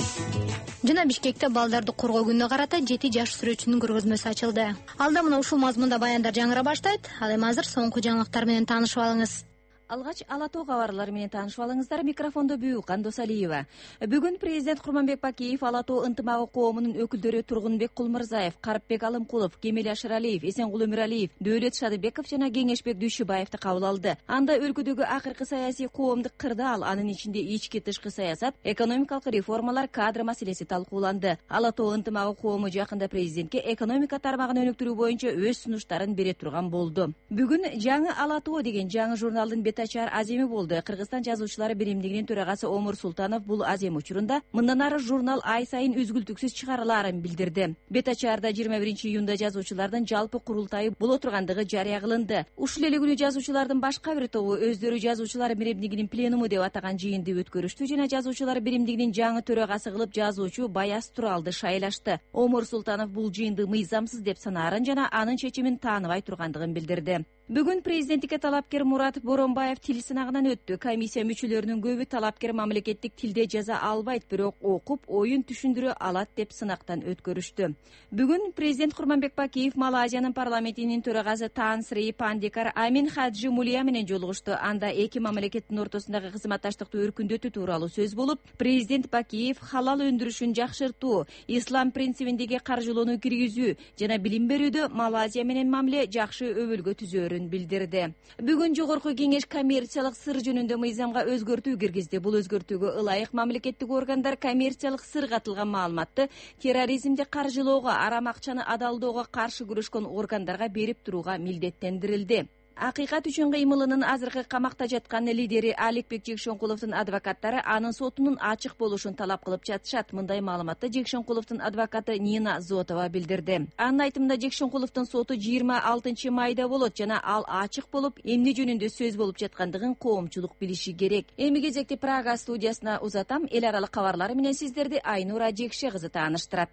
Жана Бишкекте балдарды коргоо күнүнө карата жети жаш сүрөтчүнүн көргөзмөсү ачылды. Алда мына ушул мазмунда баяндар жаңыра баштайт. Ал эми азыр соңку жаңылыктар менен таанышып алыңыз. Алгач Ала Тоо кабарлары менен таанышып алыңыздар. Микрофондо Бүйүкан Досалиева. Бүгүн президент Курманбек Бакиев, Ала Тоо ынтымагы коомунун өкүлдөрү Тургунбек Кулмурзаев, Карыпбек Алымкулов, Кемел Ашыралиев, Эсенгул Өмүралиев, Дөөлөт Шадыбеков жана Кеңешбек Дүйшүбаевди кабыл алды. Анда өлкөдөгү акыркы саясий коомдук кырдаал, анын ичинде ички тышкы саясат, экономикалык реформалар, кадр маселеси талкууланды. Ала Тоо ынтымагы коому жакында президентке экономика тармагын өнүктүрүү боюнча өз сунуштарын бере турган болду. Бүгүн жаңы Ала Тоо деген жаңы журналдын Бетачар аземи болду. Кыргызстан жазуучулары биримдигинин төрагасы Омур Султанов бул азем учурунда мындан ары журнал ай сайын үзгүлтүксүз чыгарылаарын билдирди. Бетачарда жыйырма биринчи июнда жазуучулардын жалпы курултайы боло тургандыгы жарыя кылынды. Ушул эле күнү жазуучулардын башка бир тобу өздөрү жазуучулар биримдигинин пленуму деп атаган жыйынды өткөрүштү жана жазуучулар биримдигинин жаңы төрагасы кылып жазуучу Баяз Туралды шайлашты. Омур Султанов бул жыйынды мыйзамсыз деп санаарын жана анын чечимин тааныбай тургандыгын билдирди. Бүгүн президенттикке талапкер Мурат Боронбаев тил сынагынан өттү. Комиссия мүчөлөрүнүн көбү талапкер мамлекеттик тилде жаза албайт, бирок окуп, оюн түшүндүрө алат деп сынактан өткөрүштү. Бүгүн президент Курманбек Бакиев Малайзиянын парламентинин төрагасы Тан Сри Пандикар Амин Хаджи Мулия менен жолугушту. Анда эки мамлекеттин ортосундагы кызматташтыкты өркүндөтүү тууралуу сөз болуп, президент Бакиев халал өндүрүшүн жакшыртуу, ислам принцибиндеги каржылоону киргизүү жана билим берүүдө Малайзия менен мамиле жакшы өбөлгө түзөөрүн билдирди. Бүгүн жогорку кеңеш коммерциялык сыр жөнүндө мыйзамга өзгөртүү киргизди. Бул өзгөртүүгө ылайык мамлекеттик органдар коммерциялык сырга катылган маалыматты терроризмди каржылоого, арам акчаны адалдоого каршы күрөшкөн органдарга берип турууга милдеттендирилди. Акыйкат үчүн кыймылынын азыркы камакта жаткан лидери Аликбек Жакшенкуловдун адвокаттары анын сотунун ачык болушун талап кылып жатышат. Мындай маалыматты Жакшенкуловдун адвокаты Нина Зотова билдирди. Анын айтымында Жакшенкуловдун соту жыйырма алтынчы майда болот жана ал ачык болуп, эмне жөнүндө сөз болуп жаткандыгын коомчулук билиши керек. Эми кезекти Прага студиясына узатам. Эл аралык кабарлары менен сиздерди Айнура Жекше кызы тааныштырат.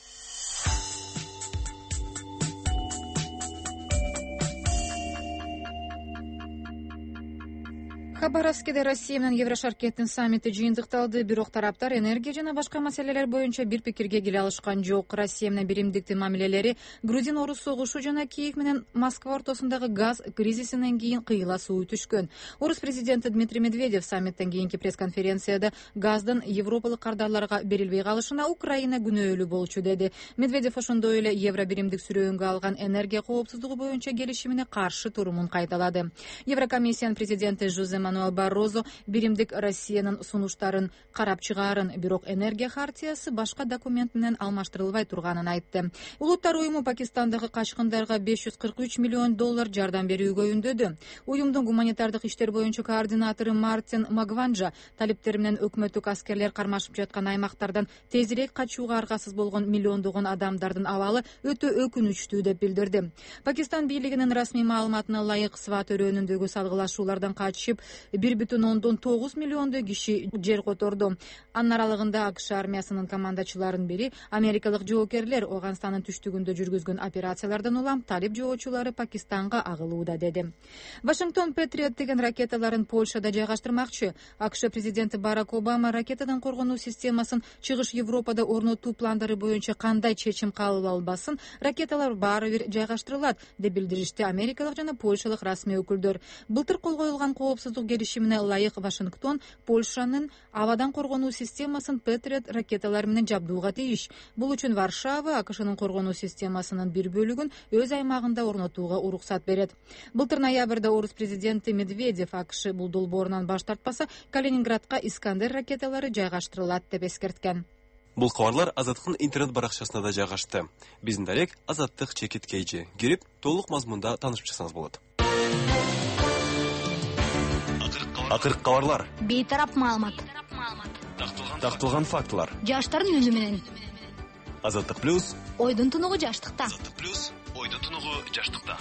Хабаровскеде Россия менен Еврошаркеттин саммити жыйынтыкталды, бирок тараптар энергия жана башка маселелер боюнча бир пикирге келе алышкан жок. Россия менен биримдиктин мамилелери Грузин-Орус согушу жана Киев менен Москва ортосундагы газ кризисинен кийин кыйла суу түшкөн. Орус президенти Дмитрий Медведев саммиттен кийинки пресс-конференцияда газдын европалык кардарларга берилбей калышына Украина күнөөлүү болчу деди. Медведев ошондой эле евро биримдик сүрөөнгө алган энергия коопсуздугу боюнча келишимине каршы турумун кайталады. Еврокомиссиянын президенти Жозе Мануэл Баррозо биримдик Россиянын сунуштарын карап чыгаарын, бирок энергия хартиясы башка документ менен алмаштырылбай турганын айтты. Улуттар уюму Пакистандагы качкындарга беш жүз кырк үч миллион доллар жардам берүүгө үндөдү. Уюмдун гуманитардык иштер боюнча координатору Мартин Магванжа талиптер менен өкмөттүк аскерлер кармашып жаткан аймактардан тезирээк качууга аргасыз болгон миллиондогон адамдардын абалы өтө өкүнүчтүү деп билдирди. Пакистан бийлигинин расмий маалыматына ылайык Сват өрөөнүндөгү салгылашуулардан качышып бир бүтүн ондон тогуз миллиондой киши жер которду. Анын аралыгында АКШ армиясынын командачыларынын бири америкалык жоокерлер Оганстандын түштүгүндө жүргүзгөн операциялардан улам талип жоочулары Пакистанга агылууда деди. Вашингтон Патриот деген ракеталарын Польшада жайгаштырмакчы. АКШ президенти Барак Обама ракетадан коргонуу системасын чыгыш Европада орнотуу пландары боюнча кандай чечим кабыл албасын, ракеталар баары бир жайгаштырылат деп билдиришти америкалык жана польшалык расмий өкүлдөр. Былтыр кол коюлган коопсуздук келишимине ылайык Вашингтон Польшанын абадан коргонуу системасын Патриот ракеталары менен жабдууга тийиш. Бул үчүн Варшава АКШнын коргонуу системасынын бир бөлүгүн өз аймагында орнотууга уруксат берет. Былтыр ноябрда орус президенти Медведев АКШ бул долбоорунан баш тартпаса, Калининградка Искандер ракеталары жайгаштырылат деп эскерткен. Бул кабарлар Азаттыктын интернет баракчасында да жайгашты. Биздин дарек Азаттык чекит кейжи. Кирип, толук мазмунда таанышып чыксаңыз болот. Акыркы кабарлар. Бейтарап маалымат. Тактылган фактылар. Жаштардын үнү менен. Азаттык плюс. Ойдун тунугу жаштыкта. Азаттык плюс. Ойдун тунугу жаштыкта.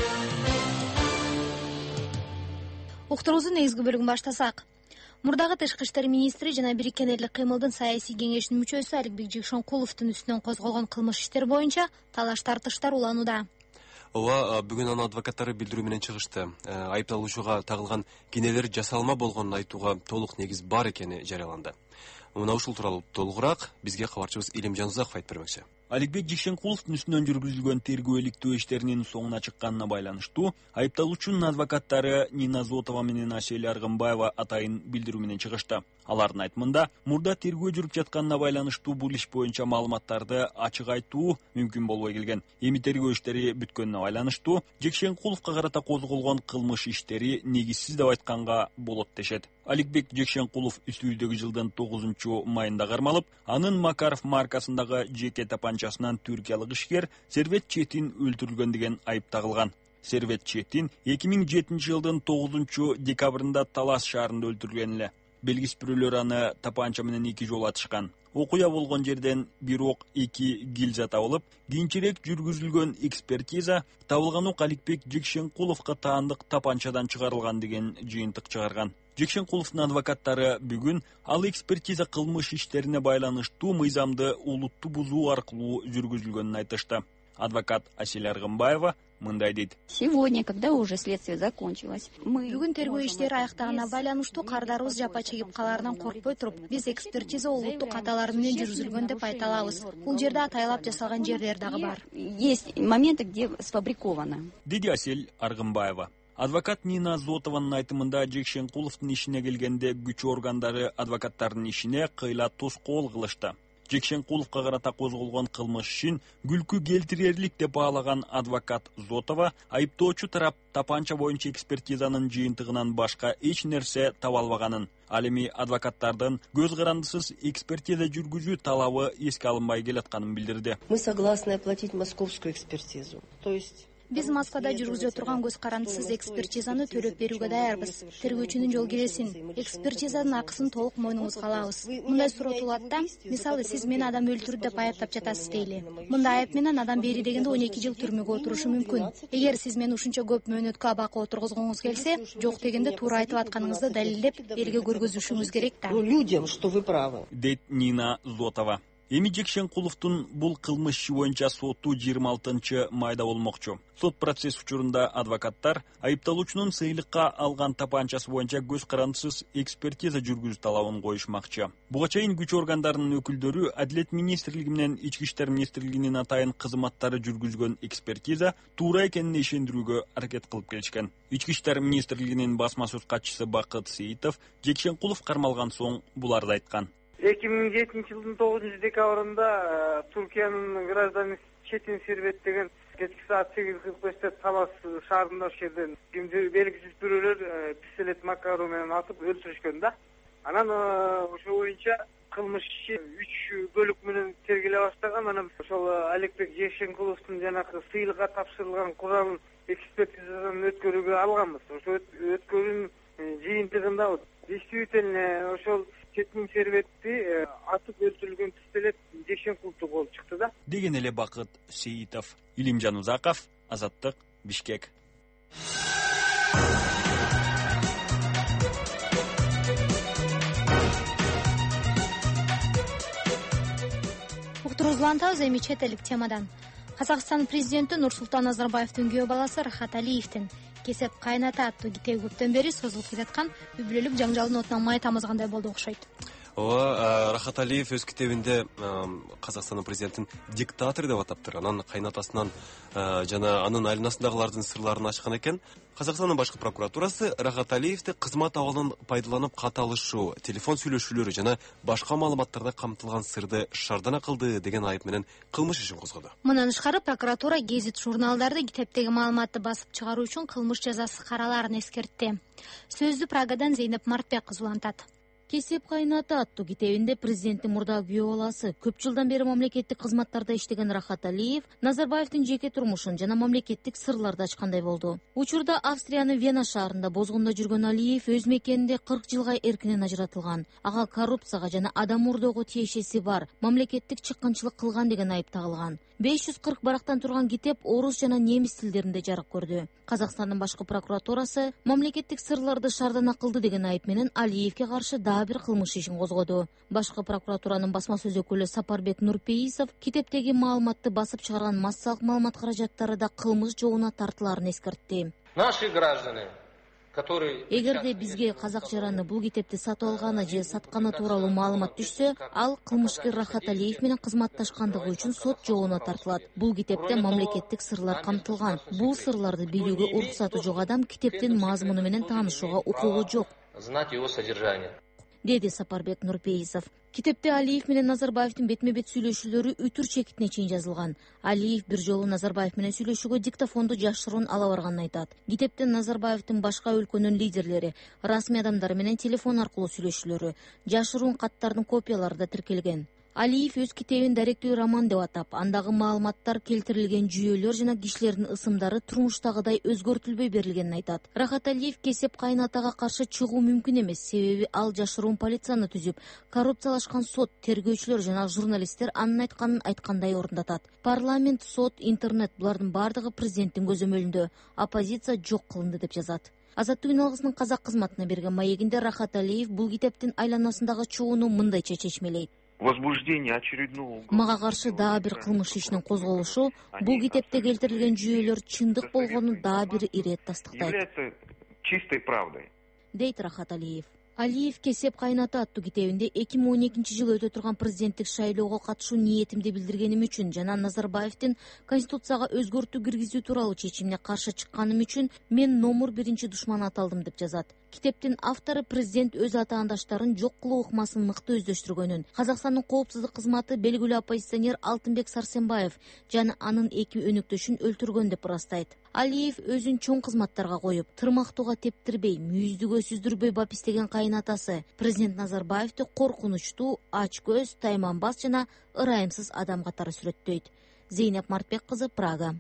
Уктуруубуздун негизги бөлүгүн баштасак. Мурдагы тышкы иштер министри жана Бириккен Элдик кыймылдын саясий кеңешинин мүчөсү Аликбек Жекшенкуловдун үстүнөн козголгон кылмыш иштер боюнча талаш тартыштар уланууда. Ооба, бүгүн анын адвокаттары билдирүү менен чыгышты. Айыпталуучуга тагылган кенелер жасалма болгонун айтууга толук негиз бар экени жарыяланды. Мына ушул тууралуу толугураак бизге кабарчыбыз Илимжан Узаков айтып бермекчи. Аликбек Жекшенкуловдун үстүнөн жүргүзүлгөн тергөө иликтөө иштеринин соңуна чыкканына байланыштуу айыпталуучунун адвокаттары Нина Зотова менен Асель Аргымбаева атайын билдирүү менен чыгышты. Алардын айтымында, мурда тергөө жүрүп жатканына байланыштуу бул иш боюнча маалыматтарды ачык айтуу мүмкүн болбой келген. Эми тергөө иштери бүткөнүнө байланыштуу Жекшенкуловго карата козголгон кылмыш иштери негизсиз деп айтканга болот дешет. Аликбек Жекшенкулов үстүбүздөгү жылдын тогузунчу майында кармалып, анын Макаров маркасындагы жеке тапанчасынан түркиялык ишкер Сервет Четин өлтүрүлгөн деген айып тагылган. Сервет Четин эки миң жетинчи жылдын тогузунчу декабрында Талас шаарында өлтүрүлгөн эле. Белгисиз бирөөлөр аны тапанча менен эки жолу атышкан. Окуя болгон жерден бир ок эки гильза табылып, кийинчерээк жүргүзүлгөн экспертиза табылган ок Аликбек Жекшенкуловго таандык тапанчадан чыгарылган деген жыйынтык чыгарган. Жекшенкуловдун адвокаттары бүгүн ал экспертиза кылмыш иштерине байланыштуу мыйзамды улуттуу бузуу аркылуу жүргүзүлгөнүн айтышты. Адвокат Асель Аргымбаева мындай дейт. Сегодня, когда уже следствие закончилось, мы... Бүгүн тергөө иштери аяктаганына байланыштуу кардарыбыз жапа чегип калаарынан коркпой туруп, биз экспертиза улуттук каталар менен жүргүзүлгөн деп айта алабыз. Бул жерде атайлап жасалган жерлер дагы бар. Есть моменты, где сфабриковано. Деди Асель Аргымбаева. Адвокат Нина Зотованын айтымында Жекшенкуловдун ишине келгенде күч органдары адвокаттардын ишине кыйла тоскоол кылышты. Жекшенкуловго карата козголгон кылмыш ишин күлкү келтирерлик деп баалаган адвокат Зотова айыптоочу тарап тапанча боюнча экспертизанын жыйынтыгынан башка эч нерсе таба албаганын, ал эми адвокаттардын көз карандысыз экспертиза жүргүзүү талабы эске алынбай келатканын билдирди. Мы согласны оплатить московскую экспертизу. То есть Биз Москвада жүргүзүлө турган көз карандысыз экспертизаны төлөп берүүгө даярбыз. Тергөөчүнүн жол келесин, экспертизанын акысын толук мойнуңузга алабыз. Мындай суротулат да, мисалы сиз мени адам өлтүрдү деп айыптап жатасыз дейли. Мындай айып менен адам бери дегенде он эки жыл түрмөгө отурушу мүмкүн. Эгер сиз мени ушунча көп мөөнөткө абакка отургузгуңуз келсе, жок дегенде туура айтып атканыңызды далилдеп элге көргөзүшүңүз керек да. Людям, что вы правы. Дейт Нина Зотова. Эми Жекшенкуловдун бул кылмыш иши боюнча соту жыйырма алтынчы майда болмокчу. Сот процесс учурунда адвокаттар айыпталуучунун сыйлыкка алган тапанчасы боюнча көз карандысыз экспертиза жүргүзүү талабын коюшмакчы. Буга чейин күч органдарынын өкүлдөрү Адилет министрлиги менен Ички иштер министрлигинин атайын кызматтары жүргүзгөн экспертиза туура экенине ишендирүүгө аракет кылып келишкен. Ички иштер министрлигинин басма сөз катчысы Бакыт Сейитов Жекшенкулов кармалган соң буларды айткан. эки миң жетинчи жылдын тогузунчу декабрында Туркиянын гражданы Четин Сервет деген кечки саат сегиз кырк беште Талас шаарында ошол жерден кимдир белгисиз бирөөлөр пистолет Макаров менен атып өлтүрүшкөн да. Анан ошол боюнча кылмыш иши үч бөлүк менен тергеле баштаган. Анан ошол Аликбек Жекшенкуловдун жанагы сыйлыкка тапшырылган куралын экспертизадан өткөрүүгө алганбыз. Ошол өткөрүүнүн жыйынтыгында действительно ошол Четин Серветти атып өлтүрүлгөн пистолет Жекшенкуловдук болуп чыкты да. Деген эле Бакыт Сейитов. Илимжан Узаков, Азаттык, Бишкек. Уктуруубузду улантабыз эми чет элдик темадан. Казакстан президенти Нурсултан Назарбаевдин күйөө баласы Рахат Алиевдин кесеп кайната аттуу китеби көптөн бери созулуп келаткан үй бүлөлүк жаңжалдын отуна май тамызгандай болду окшойт. ооба, Рахат Алиев өз китебинде Казакстандын президентин диктатор деп атаптыр. Анан кайнатасынан жана анын айланасындагылардын сырларын ачкан экен. Казакстандын башкы прокуратурасы Рахат Алиевди кызмат абалынан пайдаланып кат алышуу, телефон сүйлөшүүлөрү жана башка маалыматтарда камтылган сырды шардана кылды деген айып менен кылмыш ишин козгоду. Мындан тышкары прокуратура гезит журналдарды китептеги маалыматты басып чыгаруу үчүн кылмыш жазасы каралаарын эскертти. Сөздү Прагадан Зейнеп Мартбек кызы улантат. Кесеп кайната аттуу китебинде президенттин мурда күйөө баласы, көп жылдан бери мамлекеттик кызматтарда иштеген Рахат Алиев Назарбаевдин жеке турмушун жана мамлекеттик сырларды ачкандай болду. Учурда Австриянын Вена шаарында бозгунда жүргөн Алиев өз мекенинде кырк жылга эркинен ажыратылган. Ага коррупцияга жана адам урдоого тиешеси бар, мамлекеттик чыккынчылык кылган деген айып тагылган. беш жүз кырк барактан турган китеп орус жана немис тилдеринде жарык көрдү. Казакстандын башкы прокуратурасы мамлекеттик сырларды шардана кылды деген айып менен Алиевге каршы дагы бир кылмыш ишин козгоду. Башкы прокуратуранын басма сөз өкүлү Сапарбек Нурпейисов китептеги маалыматты басып чыгарган массалык маалымат каражаттары да кылмыш жообуна тартылаарын эскертти. Наши граждане Эгерде бизге казак жараны бул китепти сатып алганы же сатканы тууралуу маалымат түшсө, ал кылмышкер Рахат Алиев менен кызматташкандыгы үчүн сот жообуна тартылат. Бул китепте мамлекеттик сырлар камтылган. Бул сырларды билүүгө уруксаты жок адам китептин мазмуну менен таанышууга укугу жок. Знать его содержание. Деди Сапарбек Нурпейисов. Китепте Алиев менен Назарбаевдин бетме-бет сүйлөшүүлөрү үтүр чекитине чейин жазылган. Алиев бир жолу Назарбаев менен сүйлөшүүгө диктофонду жашыруун ала барганын айтат. Китепте Назарбаевдин башка өлкөнүн лидерлери, расмий адамдары менен телефон аркылуу сүйлөшүүлөрү, жашыруун каттардын копиялары да тиркелген. Алиев өз китебин даректүү роман деп атап, андагы маалыматтар, келтирилген жүйөлөр жана кишилердин ысымдары турмуштагыдай өзгөртүлбөй берилгенин айтат. Рахат Алиев кесеп кайнатага каршы чыгуу мүмкүн эмес, себеби ал жашыруун полицияны түзүп, коррупциялашкан сот, тергөөчүлөр жана журналисттер анын айтканын айткандай орундатат. Парламент, сот, интернет булардын бардыгы президенттин көзөмөлүндө, оппозиция жок кылынды деп жазат. Азаттык үн алгысынын казак кызматына берген маегинде Рахат Алиев бул китептин айланасындагы чууну мындайча чечмелейт. Возбуждение очередного Мага каршы дагы бир кылмыш ишинин козголушу, бул китепте келтирилген жүйөлөр чындык болгонун дагы бир ирет тастыктайт. Является чистой правдой. Дейт Рахат Алиев. Алиев кесеп кайната аттуу китебинде эки миң он экинчи жылы өтө турган президенттик шайлоого катышуу ниетимди билдиргеним үчүн жана Назарбаевдин Конституцияга өзгөртүү киргизүү тууралуу чечимине каршы чыкканым үчүн мен номер биринчи душман аталдым деп жазат. Китептин автору президент өз атаандаштарын жок кылуу ыкмасын мыкты өздөштүргөнүн, Казакстандын коопсуздук кызматы белгилүү оппозиционер Алтынбек Сарсенбаев жана анын эки өнөктөшүн өлтүргөн деп ырастайт. Алиев өзүн чоң кызматтарга коюп, тырмактууга тептирбей, мүйүздүгө сүздүрбөй бап издеген кайнатасы президент Назарбаевди коркунучтуу, ач көз, тайманбас жана ырайымсыз адам катары сүрөттөйт. Зейнеп Мартбек кызы, Прага.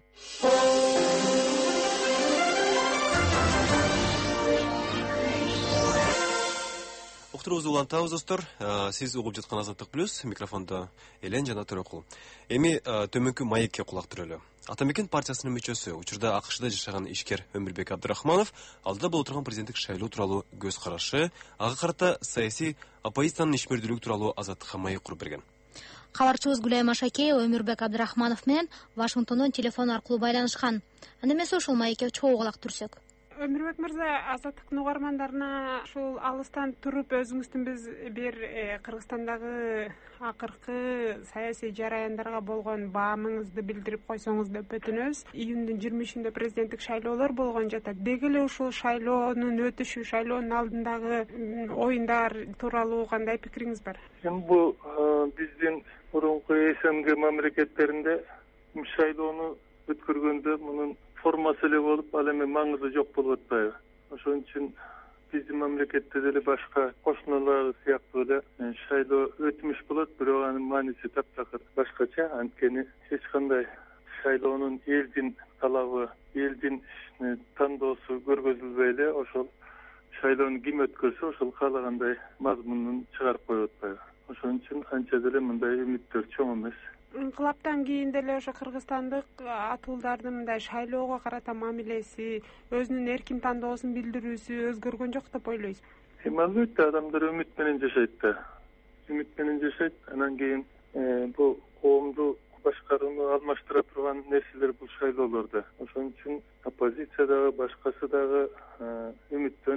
Уктурубузду улантабыз достор. Сиз угуп жаткан Азаттык плюс, микрофондо Элен жана Төрөкул. Эми төмөнкү маекке кулак түрөлү. Атамекен партиясынын мүчөсү, учурда АКШда жашаган ишкер Өмүрбек Абдрахманов алдыда боло турган президенттик шайлоо тууралуу көз карашы, ага карата саясий оппозициянын ишмердүүлүгү тууралуу Азаттыкка маек куруп берген. Кабарчыбыз Гүлай Машакеева Өмүрбек Абдрахманов менен Вашингтондон телефон аркылуу байланышкан. Анда эмесе ушул маекке чогуу кулак түрсөк. Өмүрбек мырза, Азаттыктын угармандарына ушул алыстан туруп өзүңүздүн биз бир Кыргызстандагы акыркы саясий жараяндарга болгон баамыңызды билдирип койсоңуз деп өтүнөбүз. Июндун жыйырма үчүндө президенттик шайлоолор болгон жатат. Деги эле ушул шайлоонун өтүшү, шайлоонун алдындагы оюндар тууралуу кандай пикириңиз бар? Эми бул биздин мурунку СНГ мамлекеттеринде шайлоону өткөргөндө мунун формасы эле болуп, ал эми маңызы жок болуп атпайбы? Ошон үчүн биздин мамлекетте деле башка кошуналар сыяктуу эле шайлоо өтмүш болот, бирок анын мааниси таптакыр башкача. Анткени эч кандай шайлоонун элдин талабы, элдин тандоосу көргөзүлбөй эле ошол шайлоону ким өткөрсө, ошол каалагандай мазмунун чыгарып коюп атпайбы? Ошон үчүн анча деле мындай үмүттөр чоң эмес. Инкылаптан кийин деле ошо кыргызстандык атуулдардын мындай шайлоого карата мамилеси, өзүнүн эркин тандоосун билдирүүсү өзгөргөн жок деп ойлойсузбу? Эми албетте адамдар үмүт менен жашайт да. Үмүт менен жашайт. Анан кийин бул коомду башкарууну алмаштыра турган нерселер бул шайлоолордо. Ошон үчүн оппозиция дагы, башкасы дагы үмүттөнүп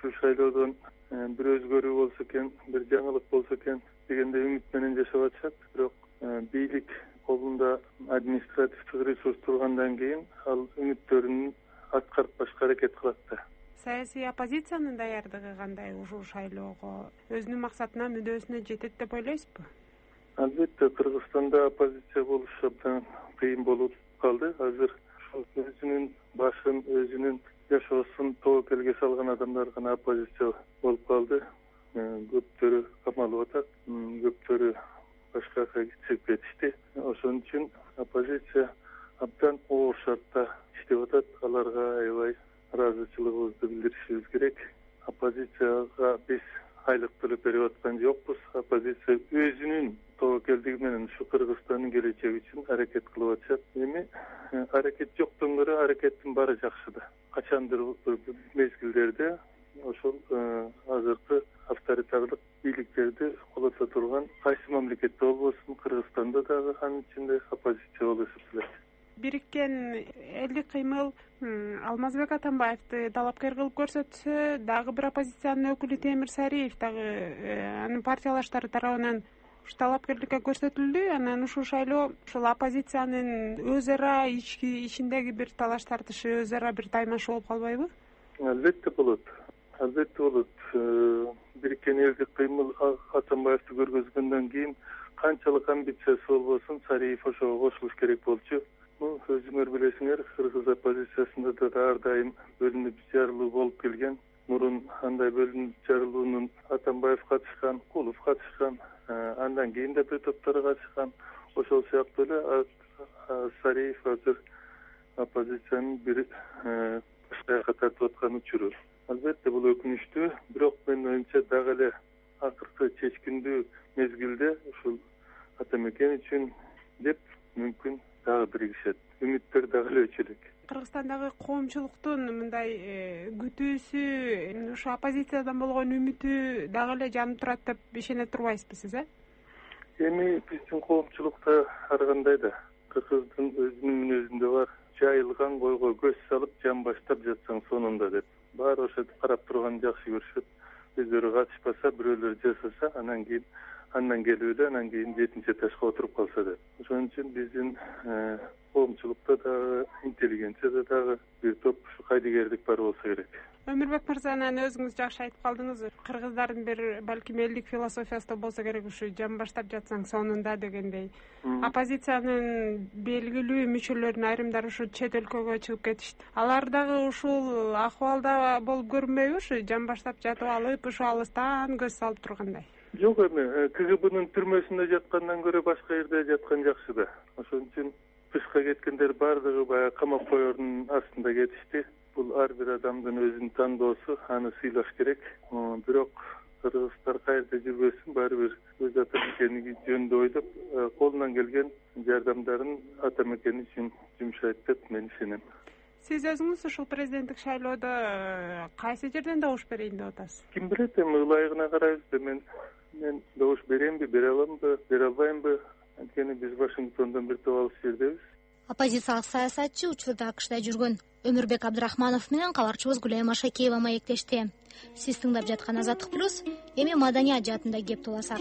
ушул шайлоодон бир өзгөрүү болсо экен, бир жаңылык болсо экен дегенде үмүт менен жашап атышат. Бирок бийлик колунда административдик ресурс тургандан кийин ал үмүттөрүн аткарып башка аракет кылат да. Саясий оппозициянын даярдыгы кандай ушул шайлоого? Өзүнүн максатына, мүдөөсүнө жетет деп ойлойсузбу? Албетте, Кыргызстанда оппозиция болуш абдан кыйын болуп калды. Азыр өзүнүн башын, өзүнүн жашоосун тобокелге салган адамдар гана оппозиция болуп калды. Көптөрү камалып атат, көптөрү башка чыгып кетишти. Ошон үчүн оппозиция абдан оор шартта иштеп атат. Аларга аябай ыраазычылыгыбызды билдиришибиз керек. Оппозицияга биз айлык төлөп берип аткан жокпуз. Оппозиция өзүнүн тобокелдиги менен ушу Кыргызстандын келечеги үчүн аракет кылып атышат. Эми аракет жоктон көрө аракеттин баары жакшы да. Качандыр мезгилдерде ошол азыркы авторитардык бийликтерди колото турган кайсы мамлекетте болбосун, Кыргызстанда дагы анын ичинде оппозиция болуп эсептелет. Бириккен элдик кыймыл Алмазбек Атамбаевди талапкер кылып көрсөтсө, дагы бир оппозициянын өкүлү Темир Сариев дагы анын партиялаштары тарабынан ушу талапкерликке көрсөтүлдү. Анан ушул шайлоо ушул оппозициянын өз ара ички ичиндеги бир талаш тартышы, өз ара бир таймашуу болуп калбайбы? Албетте болот. Албетте болот. Бириккен элдик кыймыл Атамбаевди көргөзгөндөн кийин канчалык амбициясы болбосун, Сариев ошого кошулуш керек болчу. Өзүңөр билесиңер, кыргыз оппозициясында да ар дайым бөлүнүп жарылуу болуп келген. Мурун андай бөлүнүп жарылуунун Атамбаев катышкан, Кулов катышкан, андан кийин да бир топтор катышкан. Ошол сыяктуу эле Сариев азыр оппозициянын бир башка тартып аткан учуру. Албетте бул өкүнүчтүү, бирок менин оюмча дагы эле акыркы чечкиндүү мезгилде ушул Атамекен үчүн деп мүмкүн дагы биригишет. Үмүттөр дагы эле өчөлөк. Кыргызстандагы коомчулуктун мындай күтүүсү, ушу оппозициядан болгон үмүтү дагы эле жанып турат деп ишене турбайсызбы сиз, э? Эми биздин коомчулукта ар кандай да кыргыздын өзүнүн мүнөзүндө бар. Жайылган койго көз салып, жан баштап жатсаң сонунда деп. Баары ошентип карап турганды жакшы көрүшөт. Өздөрү катышпаса, бирөөлөр жасаса, анан кийин андан келип эле анан кийин жетинчи этажга отуруп калса деп. Ошон үчүн биздин коомчулукта дагы, интеллигенцияда дагы бир топ ушу кайдыгерлик бар болсо керек. Өмүрбек мырза, анан өзүңүз жакшы айтып калдыңыз. Кыргыздардын бир балким элдик философиясы болсо керек, ушу жан баштап жатсаң сонунда дегендей. Оппозициянын белгилүү мүчөлөрүнүн айрымдары ушу чет өлкөгө чыгып кетишти. Алар дагы ушул акыбалда болуп көрүнбөйбү? Ушу жан баштап жатып алып, ушу алыстан көз салып тургандай. Жок, эми КГБнын түрмөсүндө жаткандан көрө башка жерде жаткан жакшы да. Ошон үчүн тышка кеткендер баардыгы баягы камап коердун астында кетишти. Бул ар бир адамдын өзүнүн тандоосу, аны сыйлаш керек. Бирок кыргыздар каерде жүрбөсүн, баары бир өз Атамекени жөнүндө ойлоп, колунан келген жардамдарын Атамекен үчүн жумшайт деп мен ишенем. Сиз өзүңүз ушул президенттик шайлоодо кайсы жерден добуш берейин деп атасыз? Ким билет, эми ылайыгына карайбыз да. Мен мен добуш беремби, бере аламбы, бере албаймбы? Анткени биз Вашингтондон бир топ алыс жердебиз. Оппозициялык саясатчы учурда АКШда жүргөн Өмүрбек Абдрахманов менен кабарчыбыз Гүлайым Ашакеева маектешти. Сиз тыңдап жаткан Азаттык плюс, эми маданият жаатында кеп туласак.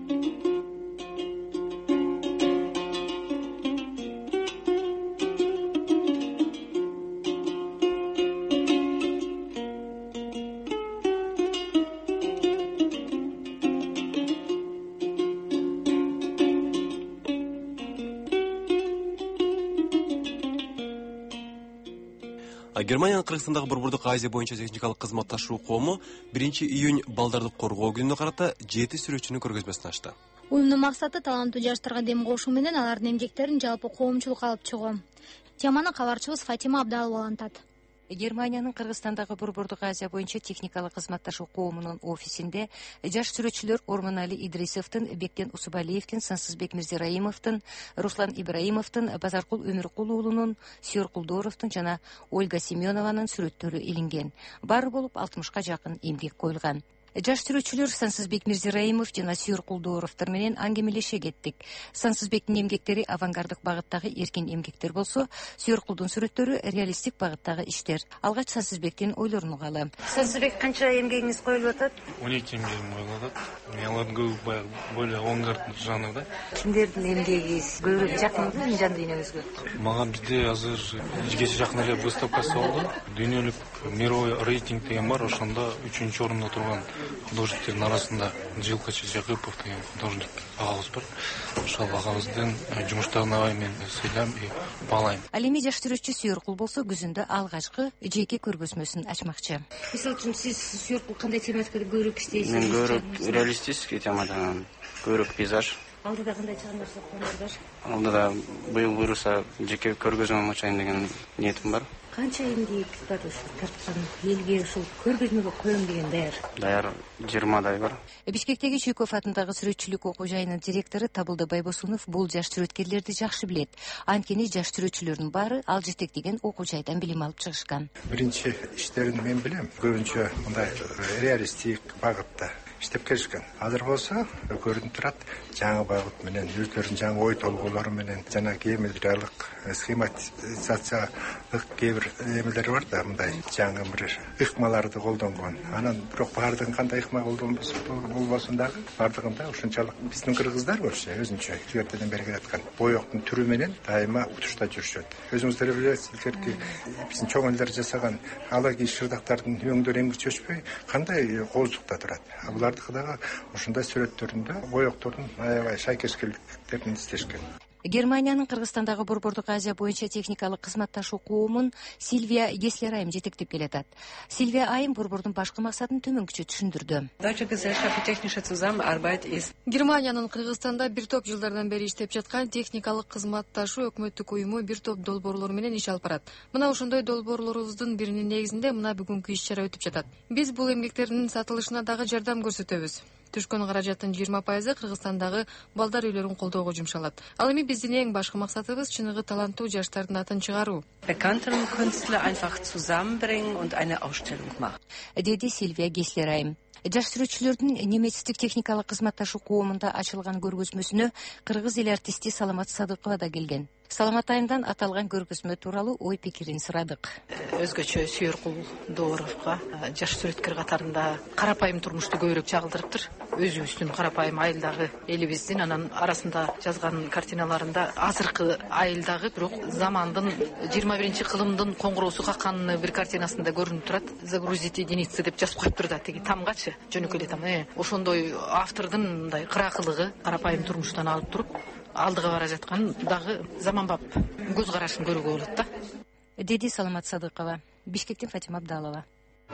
Германиянын Кыргызстандагы Борбордук Азия боюнча техникалык кызматташуу коому биринчи июнь балдарды коргоо күнүнө карата жети сүрөтчүнүн көргөзмөсүн ачты. Уюмдун максаты таланттуу жаштарга дем кошуу менен алардын эмгектерин жалпы коомчулукка алып чыгуу. Теманы кабарчыбыз Фатима Абдалова улантат. Германиянын Кыргызстандагы Борбордук Азия боюнча техникалык кызматташуу коомунун офисинде жаш сүрөтчүлөр Орманали Идрисовдун, Бектен Усубалиевдин, Сансызбек Мирзираимовдун, Руслан Ибраимовдун, Базаркул Өмүркул уулунун, Сүйөр Кулдоровдун жана Ольга Семенованын сүрөттөрү илинген. Баары болуп алтымышка жакын эмгек коюлган. жаш сүрөтчүлөр Сансызбек Мирзираимов жана Сүйөр Кулдууровдор менен аңгемелеше кеттик. Сансызбектин эмгектери авангардык багыттагы эркин эмгектер болсо, Сүйөр Кулдун сүрөттөрү реалистик багыттагы иштер. Алгач Сансызбектин ойлорун угалы. Сансызбек, канча эмгегиңиз коюлуп атат? он эки эмгегим коюлуп атат. Мен алардын көбү баягы более авангард жанрда. Кимдердин эмгеги көбүрөөк жакын жан дүйнөңүзгө? Мага бизде азыр кечээ жакын эле выставкасы болду. Дүйнөлүк мировой рейтинг деген бар, ошондо үчүнчү орунда турган художниктердин арасында Жылкачы Жакыпов деген художник агабыз бар. Ошол агабыздын жумуштарын абай мен сыйлайм и баалайм. Ал эми жаш сүрөтчү Сүйөр Кул болсо күзүндө алгачкы жеке көргөзмөсүн ачмакчы. Мисалы үчүн сиз Сүйөр Кул кандай тематикада көбүрөөк иштейсиз? Мен көбүрөөк реалистический темадан, көбүрөөк пейзаж. Алдыда кандай чыгымдар бар? Алдыда быйыл буюрса жеке көргөзмө ачайын деген ниетим бар. Канча эмгек бар ушул тарткан элге ушул көргөзмөгө коем деген даяр? Даяр жыйырмадай бар. Бишкектеги Чүйкөв атындагы сүрөтчүлүк окуу жайынын директору Табылды Байбосунов бул жаш сүрөткерлерди жакшы билет. Анткени жаш сүрөтчүлөрдүн баары ал жетектеген окуу жайдан билим алып чыгышкан. Биринчи иштерин мен билем, көбүнчө мындай реалистик багытта иштеп келишкен. Азыр болсо көрүнүп турат, жаңы багыт менен өздөрүнүн жаңы ой толгоолору менен жана геометриялык схематизациялык кээ бир эмелер бар да, мындай жаңы бир ыкмаларды колдонгон. Анан бирок баардыгын кандай ыкма колдонбосо болбосун дагы баардыгында ушунчалык биздин кыргыздар болчу өзүнчө кертеден бери келаткан боёктун түрү менен дайыма утушта жүрүшөт. Өзүңүздөр билесиздер, биздин чоң элдер жасаган алаги шырдактардын өңдөрү эңгиче өчпөй кандай коозукта турат. Булардыкы дагы ушундай сүрөттөрүндө боёктордун аябай шайкешкеликтерин издешкен. Германиянын Кыргызстандагы Борбордук Азия боюнча техникалык кызматташуу коомун Сильвия Геслер айым жетектеп келатат. Сильвия айым Борбордун башкы максатын төмөнкүчө түшүндүрдү. Германиянын Кыргызстанда бир топ жылдардан бери иштеп жаткан техникалык кызматташуу өкмөттүк уюму бир топ долбоорлор менен иш алып барат. Мына ошондой долбоорлорубуздун биринин негизинде мына бүгүнкү иш-чара өтүп жатат. Биз бул эмгектердин сатылышына дагы жардам көрсөтөбүз. Түшкөн каражаттын жыйырма пайызы Кыргызстандагы балдар үйлөрүн колдоого жумшалат. Ал эми биздин эң башкы максатыбыз чыныгы таланттуу жаштардын атын чыгаруу. Деди Сильвия Геслер айым. Жаш сүрөтчүлөрдүн немецтик техникалык кызматташуу коомунда ачылган көргөзмөсүнө кыргыз эл артисти Саламат Садыкова да келген. Саламат айымдан аталган көргөзмө тууралуу ой пикирин сурадык. Өзгөчө Сүйөр Кулдууровго жаш сүрөткер катарында карапайым турмушту көбүрөөк чагылдырыптыр. Өзүбүздүн карапайым айылдагы элибиздин анан арасында жазган картиналарында азыркы айылдагы бирок замандын жыйырма биринчи кылымдын коңгуроосу какканын бир картинасында көрүнүп турат. Загрузить единицы деп жазып коюптур да, тиги тамгачы жөнөкөй эле там. Ошондой автордун мындай кыракылыгы карапайым турмуштан алып туруп алдыга бара жаткан дагы заманбап көз карашын көрүүгө болот да. Деди Саламат Садыкова. Бишкектен Фатима Абдалова.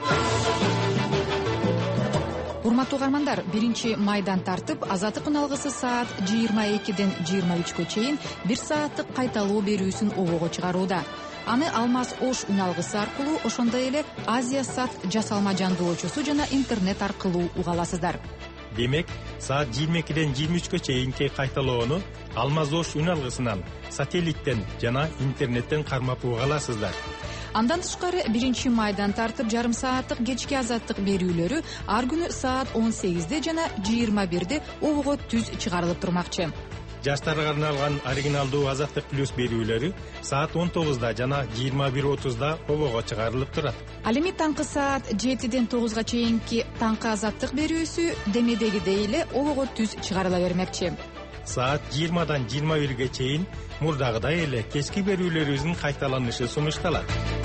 Урматтуу угармандар, биринчи майдан тартып азаттык үналгысы саат жыйырма экиден жыйырма үчкө чейин бир сааттык кайталоо берүүсүн обого чыгарууда. Аны Алмаз Ош үналгысы аркылуу, ошондой эле Азия Сат жасалма жандоочусу жана интернет аркылуу уга аласыздар. Демек, саат жыйырма экиден жыйырма үчкө чейинки кайталоону Алмаз Ош үналгысынан, сателлиттен жана интернеттен кармап уга аласыздар. Андан тышкары биринчи майдан тартып жарым сааттык кечки азаттык берүүлөрү ар күнү саат он сегизде жана жыйырма бирде обого түз чыгарылып турмакчы. Жаштарга арналган оригиналдуу азаттык плюс берүүлөрү саат он тогузда жана жыйырма бир отузда обого чыгарылып турат. Ал эми таңкы саат жетиден тогузга чейинки таңкы азаттык берүүсү демедегидей эле обого түз чыгарыла бермекчи. Саат жыйырмадан жыйырма бирге чейин мурдагыдай эле кечки берүүлөрүбүздүн кайталанышы сунушталат.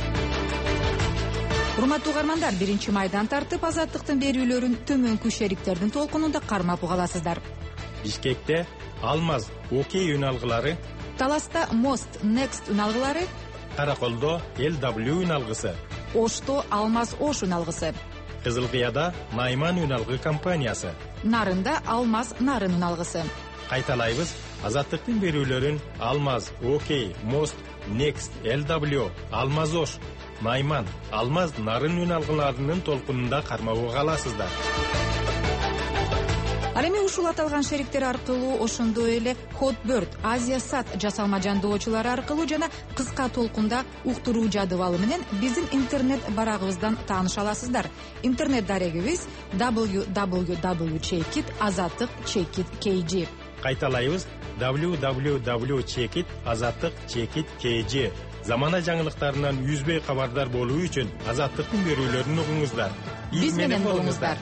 Урматтуу угармандар, биринчи майдан тартып азаттыктын берүүлөрүн төмөнкү шериктердин толкунунда кармап уга аласыздар. Бишкекте Алмаз Окей үналгылары, Таласта Мост Next үналгылары, Караколдо Эл дабл ю үналгысы, Ошто Алмаз Ош үналгысы, Кызылкыяда Найман үналгы компаниясы, Нарында Алмаз Нарын үналгысы. Кайталайбыз, азаттыктын берүүлөрүн Алмаз Окей, Мост Next, Эл дабл ю, Алмаз Ош, Найман, Алмаз Нарын үналгыларынын толкунунда кармап уга аласыздар. Ал эми ушул аталган шериктер аркылуу ошондой эле Hotbird, Азия-Сат жасалма жандоочулары аркылуу жана кыска толкунда уктуруу жадыбалы менен биздин интернет барагыбыздан тааныша аласыздар. Интернет дарегибиз дабл ю дабл ю дабл ю чекит азаттык чекит кей джи. Кайталайбыз дабл ю дабл ю дабл ю чекит азаттык чекит кей джи. Замана жаңылыктарынан үзбөй кабардар болуу үчүн Азаттыктын берүүлөрүн угуңуздар. Биз менен болуңуздар.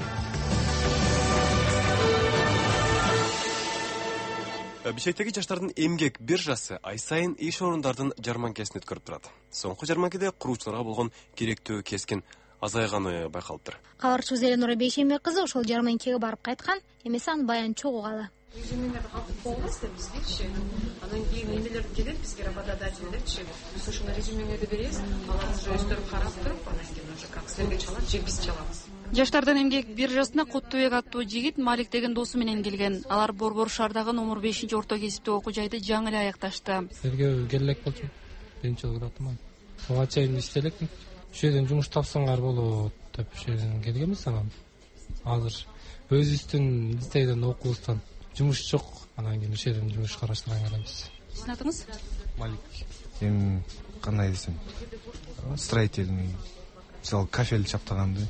Бишкектеги жаштардын эмгек биржасы ай сайын иш орундардын жарманкесин өткөрүп турат. Соңку жарманкеде куруучуларга болгон керектөө кескин азайганы байкалыптыр. Кабарчыбыз Эленора Бейшенбек кызы ошол жарманкеге барып кайткан, эмесе анын баянын чогугалы. Резюмелерди калтырып коебуз бизгечи. Анан кийин эмелер келет бизге работодательдерчи. Биз ошондо резюмелерди беребиз. Алар уже өздөрү карап туруп, анан кийин уже как силерге чалат же биз чалабыз. Жаштардын эмгек биржасына Куттубек аттуу жигит Малик деген досу менен келген. Алар Борбор шаардагы номер бешинчи орто кесиптүү окуу жайды жаңы эле аякташты. Силерге келек болчу. Биринчи жолу каттым. Буга чейин иштелек. Ошол жерден жумуш тапсаңар болот деп ошол жерден келгенбиз анан. Азыр өзүбүздүн лицейден окуубуздан жумуш жок. Анан кийин ошол жерден жумуш караштырган келебиз. Сиздин атыңыз? Малик. Эми кандай десем, строительный, мисалы кафель чаптаганды,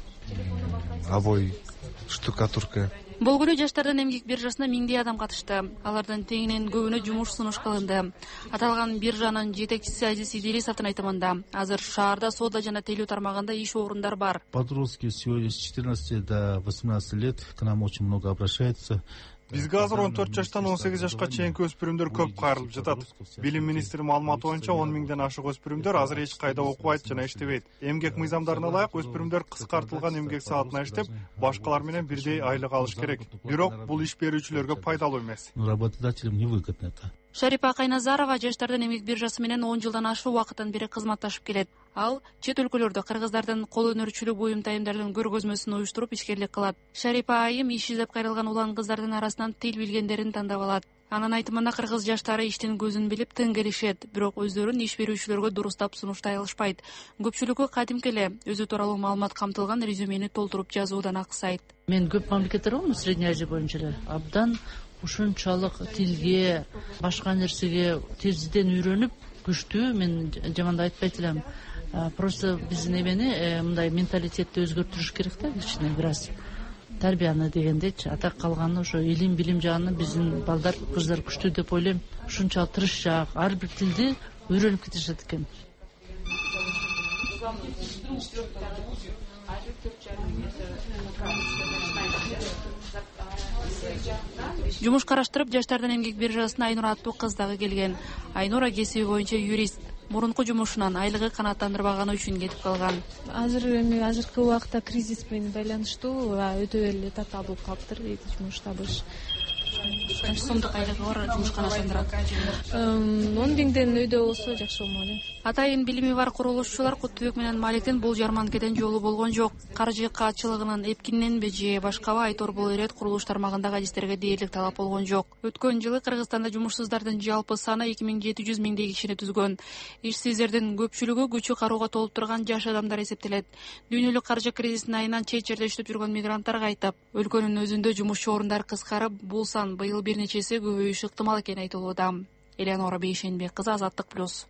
обой, штукатурка. Болгону жаштардын эмгек биржасына миңдей адам катышты. Алардын тегинен көбүнө жумуш сунуш кылынды. Аталган биржанын жетекчиси Азиз Идирисовдун айтымында, азыр шаарда соода жана телүү тармагында иш орундар бар. Подростки сегодня с четырнадцати до восемнадцати лет к нам очень много обращаются. Бизге азыр он төрт жаштан он сегиз жашка чейинки өспүрүмдөр көп кайрылып жатат. Билим министри маалыматы боюнча он миңден ашык өспүрүмдөр азыр эч кайда окубайт жана иштебейт. Эмгек мыйзамдарына ылайык өспүрүмдөр кыскартылган эмгек саатына иштеп, башкалар менен бирдей айлык алыш керек. Бирок бул иш берүүчүлөргө пайдалуу эмес. Работодателям невыгодно это. Шарипа Кайназарова жаштардын эмгек биржасы менен он жылдан ашык убакыттан бери кызматташып келет. Ал чет өлкөлөрдө кыргыздардын кол өнөрчүлүк буюм-тайымдардын көргөзмөсүн уюштуруп ишкерлик кылат. Шарипа айым иш издеп кайрылган улан кыздардын арасынан тил билгендерин тандап алат. Анын айтымында кыргыз жаштары иштин көзүн билип тың келишет, бирок өздөрүн иш берүүчүлөргө дурустап сунуштай алышпайт. Көпчүлүгү кадимки эле өзү тууралуу маалымат камтылган резюмени толтуруп жазуудан аксайт. Мен көп мамлекеттер болмун, Средняя Азия боюнча эле абдан ушунчалык тилге, башка нерсеге тезден үйрөнүп, күчтүү, мен жаманда айтпайт элем. Просто биздин эмени мындай менталитетти өзгөртүрүш керек да, кичине бир аз. Тарбияны дегендечи, атак калганы ошо илим билим жагынан биздин балдар, кыздар күчтүү деп ойлойм. Ушунчалык тырышчаак, ар бир тилди үйрөнүп кетишет экен. Жумуш караштырып жаштардын эмгек биржасына Айнура аттуу кыз дагы келген. Айнура кесиби боюнча юрист. Мурунку жумушунан айлыгы канааттандырбаганы үчүн кетип калган. Азыр эми азыркы убакта кризис менен байланыштуу өтө эле татаал болуп калыптыр жумуш табыш. Канча сомдук айлыгы бар жумуш канааттандырат? он миңден өйдө болсо жакшы болмок. Атайын билими бар курулушчулар Куттубек менен Маликтин бул жарманкеден жолу болгон жок. Каржы каатчылыгынын эпкиненби же башкабы айтор боло берет, курулуш тармагындагы адистерге дээрлик талап болгон жок. Өткөн жылы Кыргызстанда жумушсуздардын жалпы саны эки миң жети жүз миңдей кишини түзгөн. Ишсиздердин көпчүлүгү күчү карууга толуп турган жаш адамдар эсептелет. Дүйнөлүк каржы кризисинин айынан чет жерде иштеп жүргөн мигранттар кайтып, өлкөнүн өзүндө жумушчу орундар кыскарып, бул сан быйыл бир нече эсе көбөйүшү ыктымал экени айтылууда. Эленора Бейшенбек кызы, Азаттык плюс.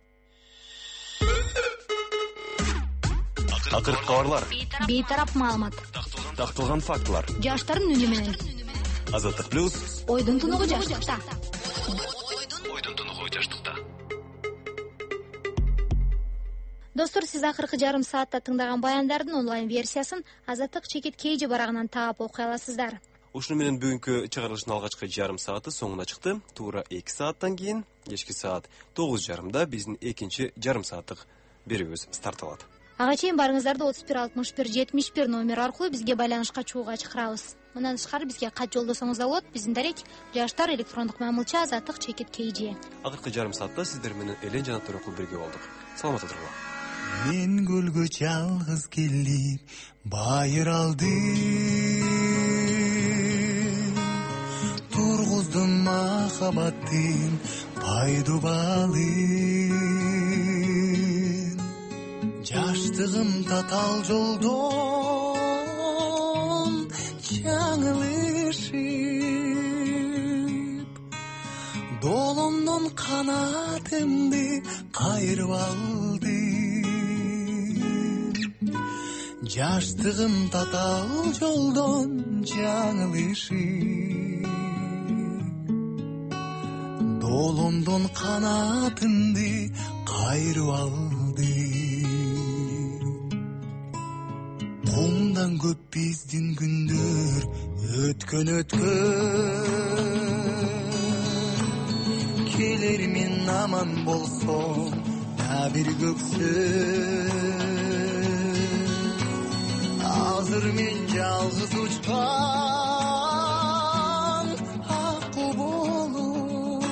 Акыркы кабарлар, бейтарап маалымат, такталган фактылар, жаштардын үнү менен. Азаттык плюс. Ойдун тунугу жаштыкта. Ойдун тунугу жаштыкта. Достор, сиз акыркы жарым саатта тыңдаган баяндардын онлайн версиясын Азаттык чекит кей джи барагынан таап окуй аласыздар. Ушуну менен бүгүнкү чыгарылыштын алгачкы жарым сааты соңуна чыкты. Туура эки сааттан кийин кечки саат тогуз жарымда биздин экинчи жарым сааттык берүүбүз старт алат. Ага чейин барыңыздарды отуз бир алтымыш бир жетимиш бир номер аркылуу бизге байланышка чыгууга чакырабыз. Мындан тышкары бизге кат жолдосоңуз да болот. Биздин дарек жаштар электрондук мамылча Азаттык чекит кей джи. Акыркы жарым саатта сиздер менен Элен жана Төрөкул бирге болдук. Саламатта туруңар. Мен көлгө жалгыз келип байыралдым, тургуздум махабаттын пайдубалын. Жаштыгым татаал жолдон жаңылышып, долондон канатымды кайрып алды. Жаштыгым татал жолдон жаңылышып, долондон канатымды кайрып алды. Кумдан көп биздин күндөр өткөн өткөн, келер мен аман болсом да бир көксөм. Азыр мен жалгыз учкан акку болуп,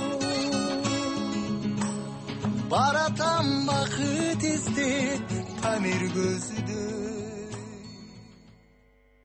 баратам бакыт издеп Тамир көзү.